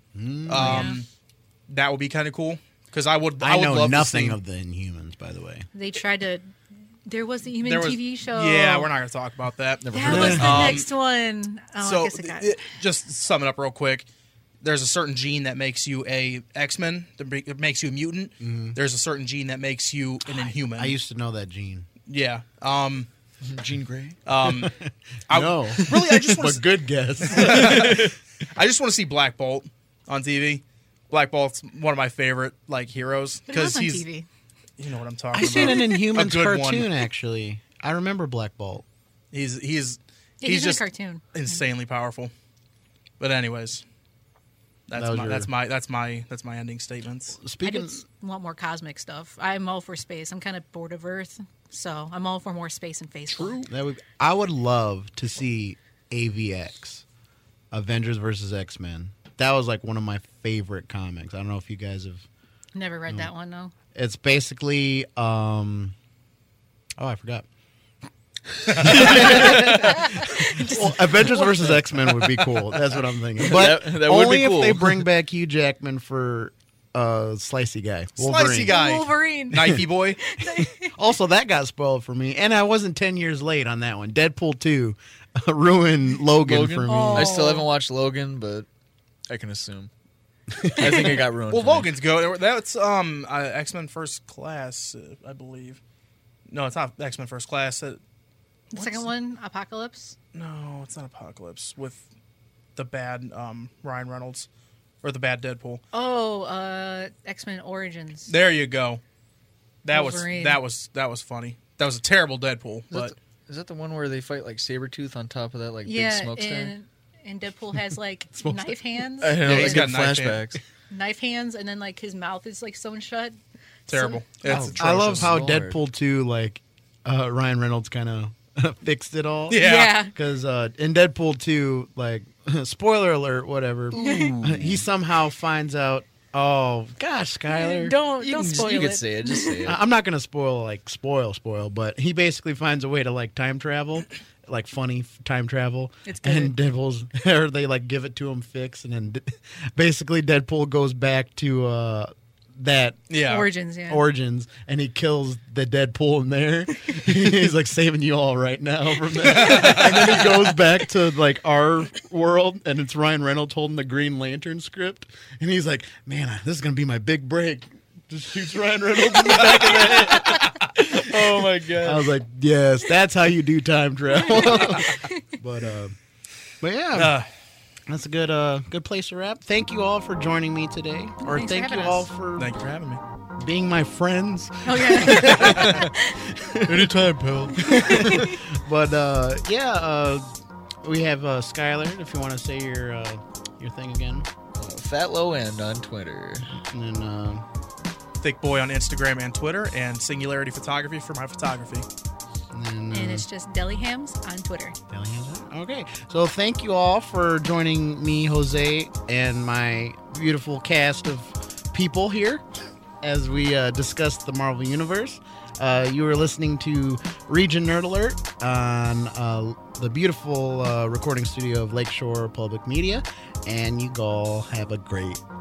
Speaker 2: That would be kind of cool because I would
Speaker 1: I know
Speaker 2: love
Speaker 1: nothing
Speaker 2: to see,
Speaker 1: of the Inhumans, by the way.
Speaker 4: They tried to. There was the Human
Speaker 2: there was-
Speaker 4: TV show.
Speaker 2: Yeah, we're not going to talk about that.
Speaker 4: That was the next one. Oh,
Speaker 2: So
Speaker 4: I guess I got
Speaker 2: just to sum it up real quick. There's a certain gene that makes you a X-Men, that makes you a mutant. There's a certain gene that makes you an Inhuman.
Speaker 1: I used to know that gene.
Speaker 2: Yeah.
Speaker 3: Jean Grey.
Speaker 1: No,
Speaker 2: Really, I just want
Speaker 1: but
Speaker 2: to.
Speaker 1: good guess.
Speaker 2: I just want to see Black Bolt on TV. Black Bolt's one of my favorite heroes
Speaker 4: But it was
Speaker 2: because
Speaker 4: on
Speaker 2: he's.
Speaker 4: TV.
Speaker 2: You know what I'm talking
Speaker 1: I
Speaker 2: about.
Speaker 1: seen an Inhumans
Speaker 2: A good one.
Speaker 1: cartoon actually. I remember Black Bolt.
Speaker 2: He's
Speaker 4: Yeah, he's
Speaker 2: just
Speaker 4: in a cartoon.
Speaker 2: insanely powerful. But anyways,
Speaker 1: That was
Speaker 2: that's my ending statements.
Speaker 4: I
Speaker 1: Speaking,
Speaker 4: just want more cosmic stuff. I'm all for space. I'm kind of bored of Earth, so I'm all for more space and phase. True.
Speaker 1: I would love to see AVX, Avengers versus X-Men. That was like one of my favorite comics. I don't know if you guys have.
Speaker 4: Never read that one though.
Speaker 1: It's basically, I forgot. Well, Avengers versus X-Men would be cool. That's what I'm thinking. But
Speaker 3: That would be
Speaker 1: only
Speaker 3: cool.
Speaker 1: if they bring back Hugh Jackman for slicey guy. Wolverine.
Speaker 2: Slicey guy.
Speaker 4: Wolverine.
Speaker 2: Knifey boy.
Speaker 1: Also, that got spoiled for me, and I wasn't 10 years late on that one. Deadpool 2 ruined Logan for me.
Speaker 4: Oh.
Speaker 3: I still haven't watched Logan, but I can assume. I think it got ruined.
Speaker 2: Well,
Speaker 3: for me.
Speaker 2: Logan's good. That's X-Men First Class, I believe. No, it's not X-Men First Class.
Speaker 4: The second one, Apocalypse.
Speaker 2: No, it's not Apocalypse with the bad Ryan Reynolds or the bad Deadpool.
Speaker 4: Oh, X-Men Origins.
Speaker 2: There you go. That
Speaker 4: Wolverine.
Speaker 2: was funny. That was a terrible Deadpool, but
Speaker 3: Is that the one where they fight like Sabretooth on top of that like big
Speaker 4: Yeah,
Speaker 3: smokestack?
Speaker 4: and Deadpool has like knife hands.
Speaker 3: I know,
Speaker 2: Yeah,
Speaker 3: I
Speaker 2: he's
Speaker 3: get
Speaker 2: got knife
Speaker 3: flashbacks.
Speaker 4: Knife hands, and then like his mouth is like sewn shut.
Speaker 2: terrible. It's atrocious.
Speaker 1: I love how
Speaker 3: Lord.
Speaker 1: Deadpool 2, like, Ryan Reynolds kind of fixed it all.
Speaker 2: Yeah.
Speaker 1: Because in Deadpool 2, like, spoiler alert, whatever, he somehow finds out, oh, gosh, Skyler.
Speaker 4: Don't
Speaker 3: You
Speaker 4: spoil
Speaker 3: could
Speaker 4: it.
Speaker 3: say it. Just say it.
Speaker 1: I'm not going to spoil, but he basically finds a way to, like, time travel, like, funny time travel.
Speaker 4: It's good.
Speaker 1: And Deadpool's, or they, like, give it to him fixed, and then basically Deadpool goes back to that
Speaker 2: Yeah.
Speaker 4: Origins, yeah.
Speaker 1: Origins, and he kills the Deadpool in there. He's like saving you all right now from that. And then he goes back to like our world, and it's Ryan Reynolds holding the Green Lantern script, and he's like, "Man, this is gonna be my big break." Just shoots Ryan Reynolds in the back of the head.
Speaker 3: Oh my god!
Speaker 1: I was like, "Yes, that's how you do time travel." but yeah. That's a good place to wrap. Thank you all for joining me today. Or
Speaker 4: Thanks for
Speaker 1: thank you
Speaker 4: having
Speaker 1: all
Speaker 4: us.
Speaker 1: for
Speaker 2: Thank you for having me.
Speaker 1: being my friends.
Speaker 4: Oh yeah.
Speaker 1: Anytime, pal. But we have Skylar. If you want to say your thing again,
Speaker 3: Fat Low End on Twitter.
Speaker 1: and then
Speaker 2: Thick Boy on Instagram and Twitter, and Singularity Photography for my photography.
Speaker 4: And it's just Deli Hams on Twitter.
Speaker 1: Okay, so thank you all for joining me, Jose, and my beautiful cast of people here as we discuss the Marvel Universe. You were listening to Region Nerd Alert on the beautiful recording studio of Lakeshore Public Media, and you all have a great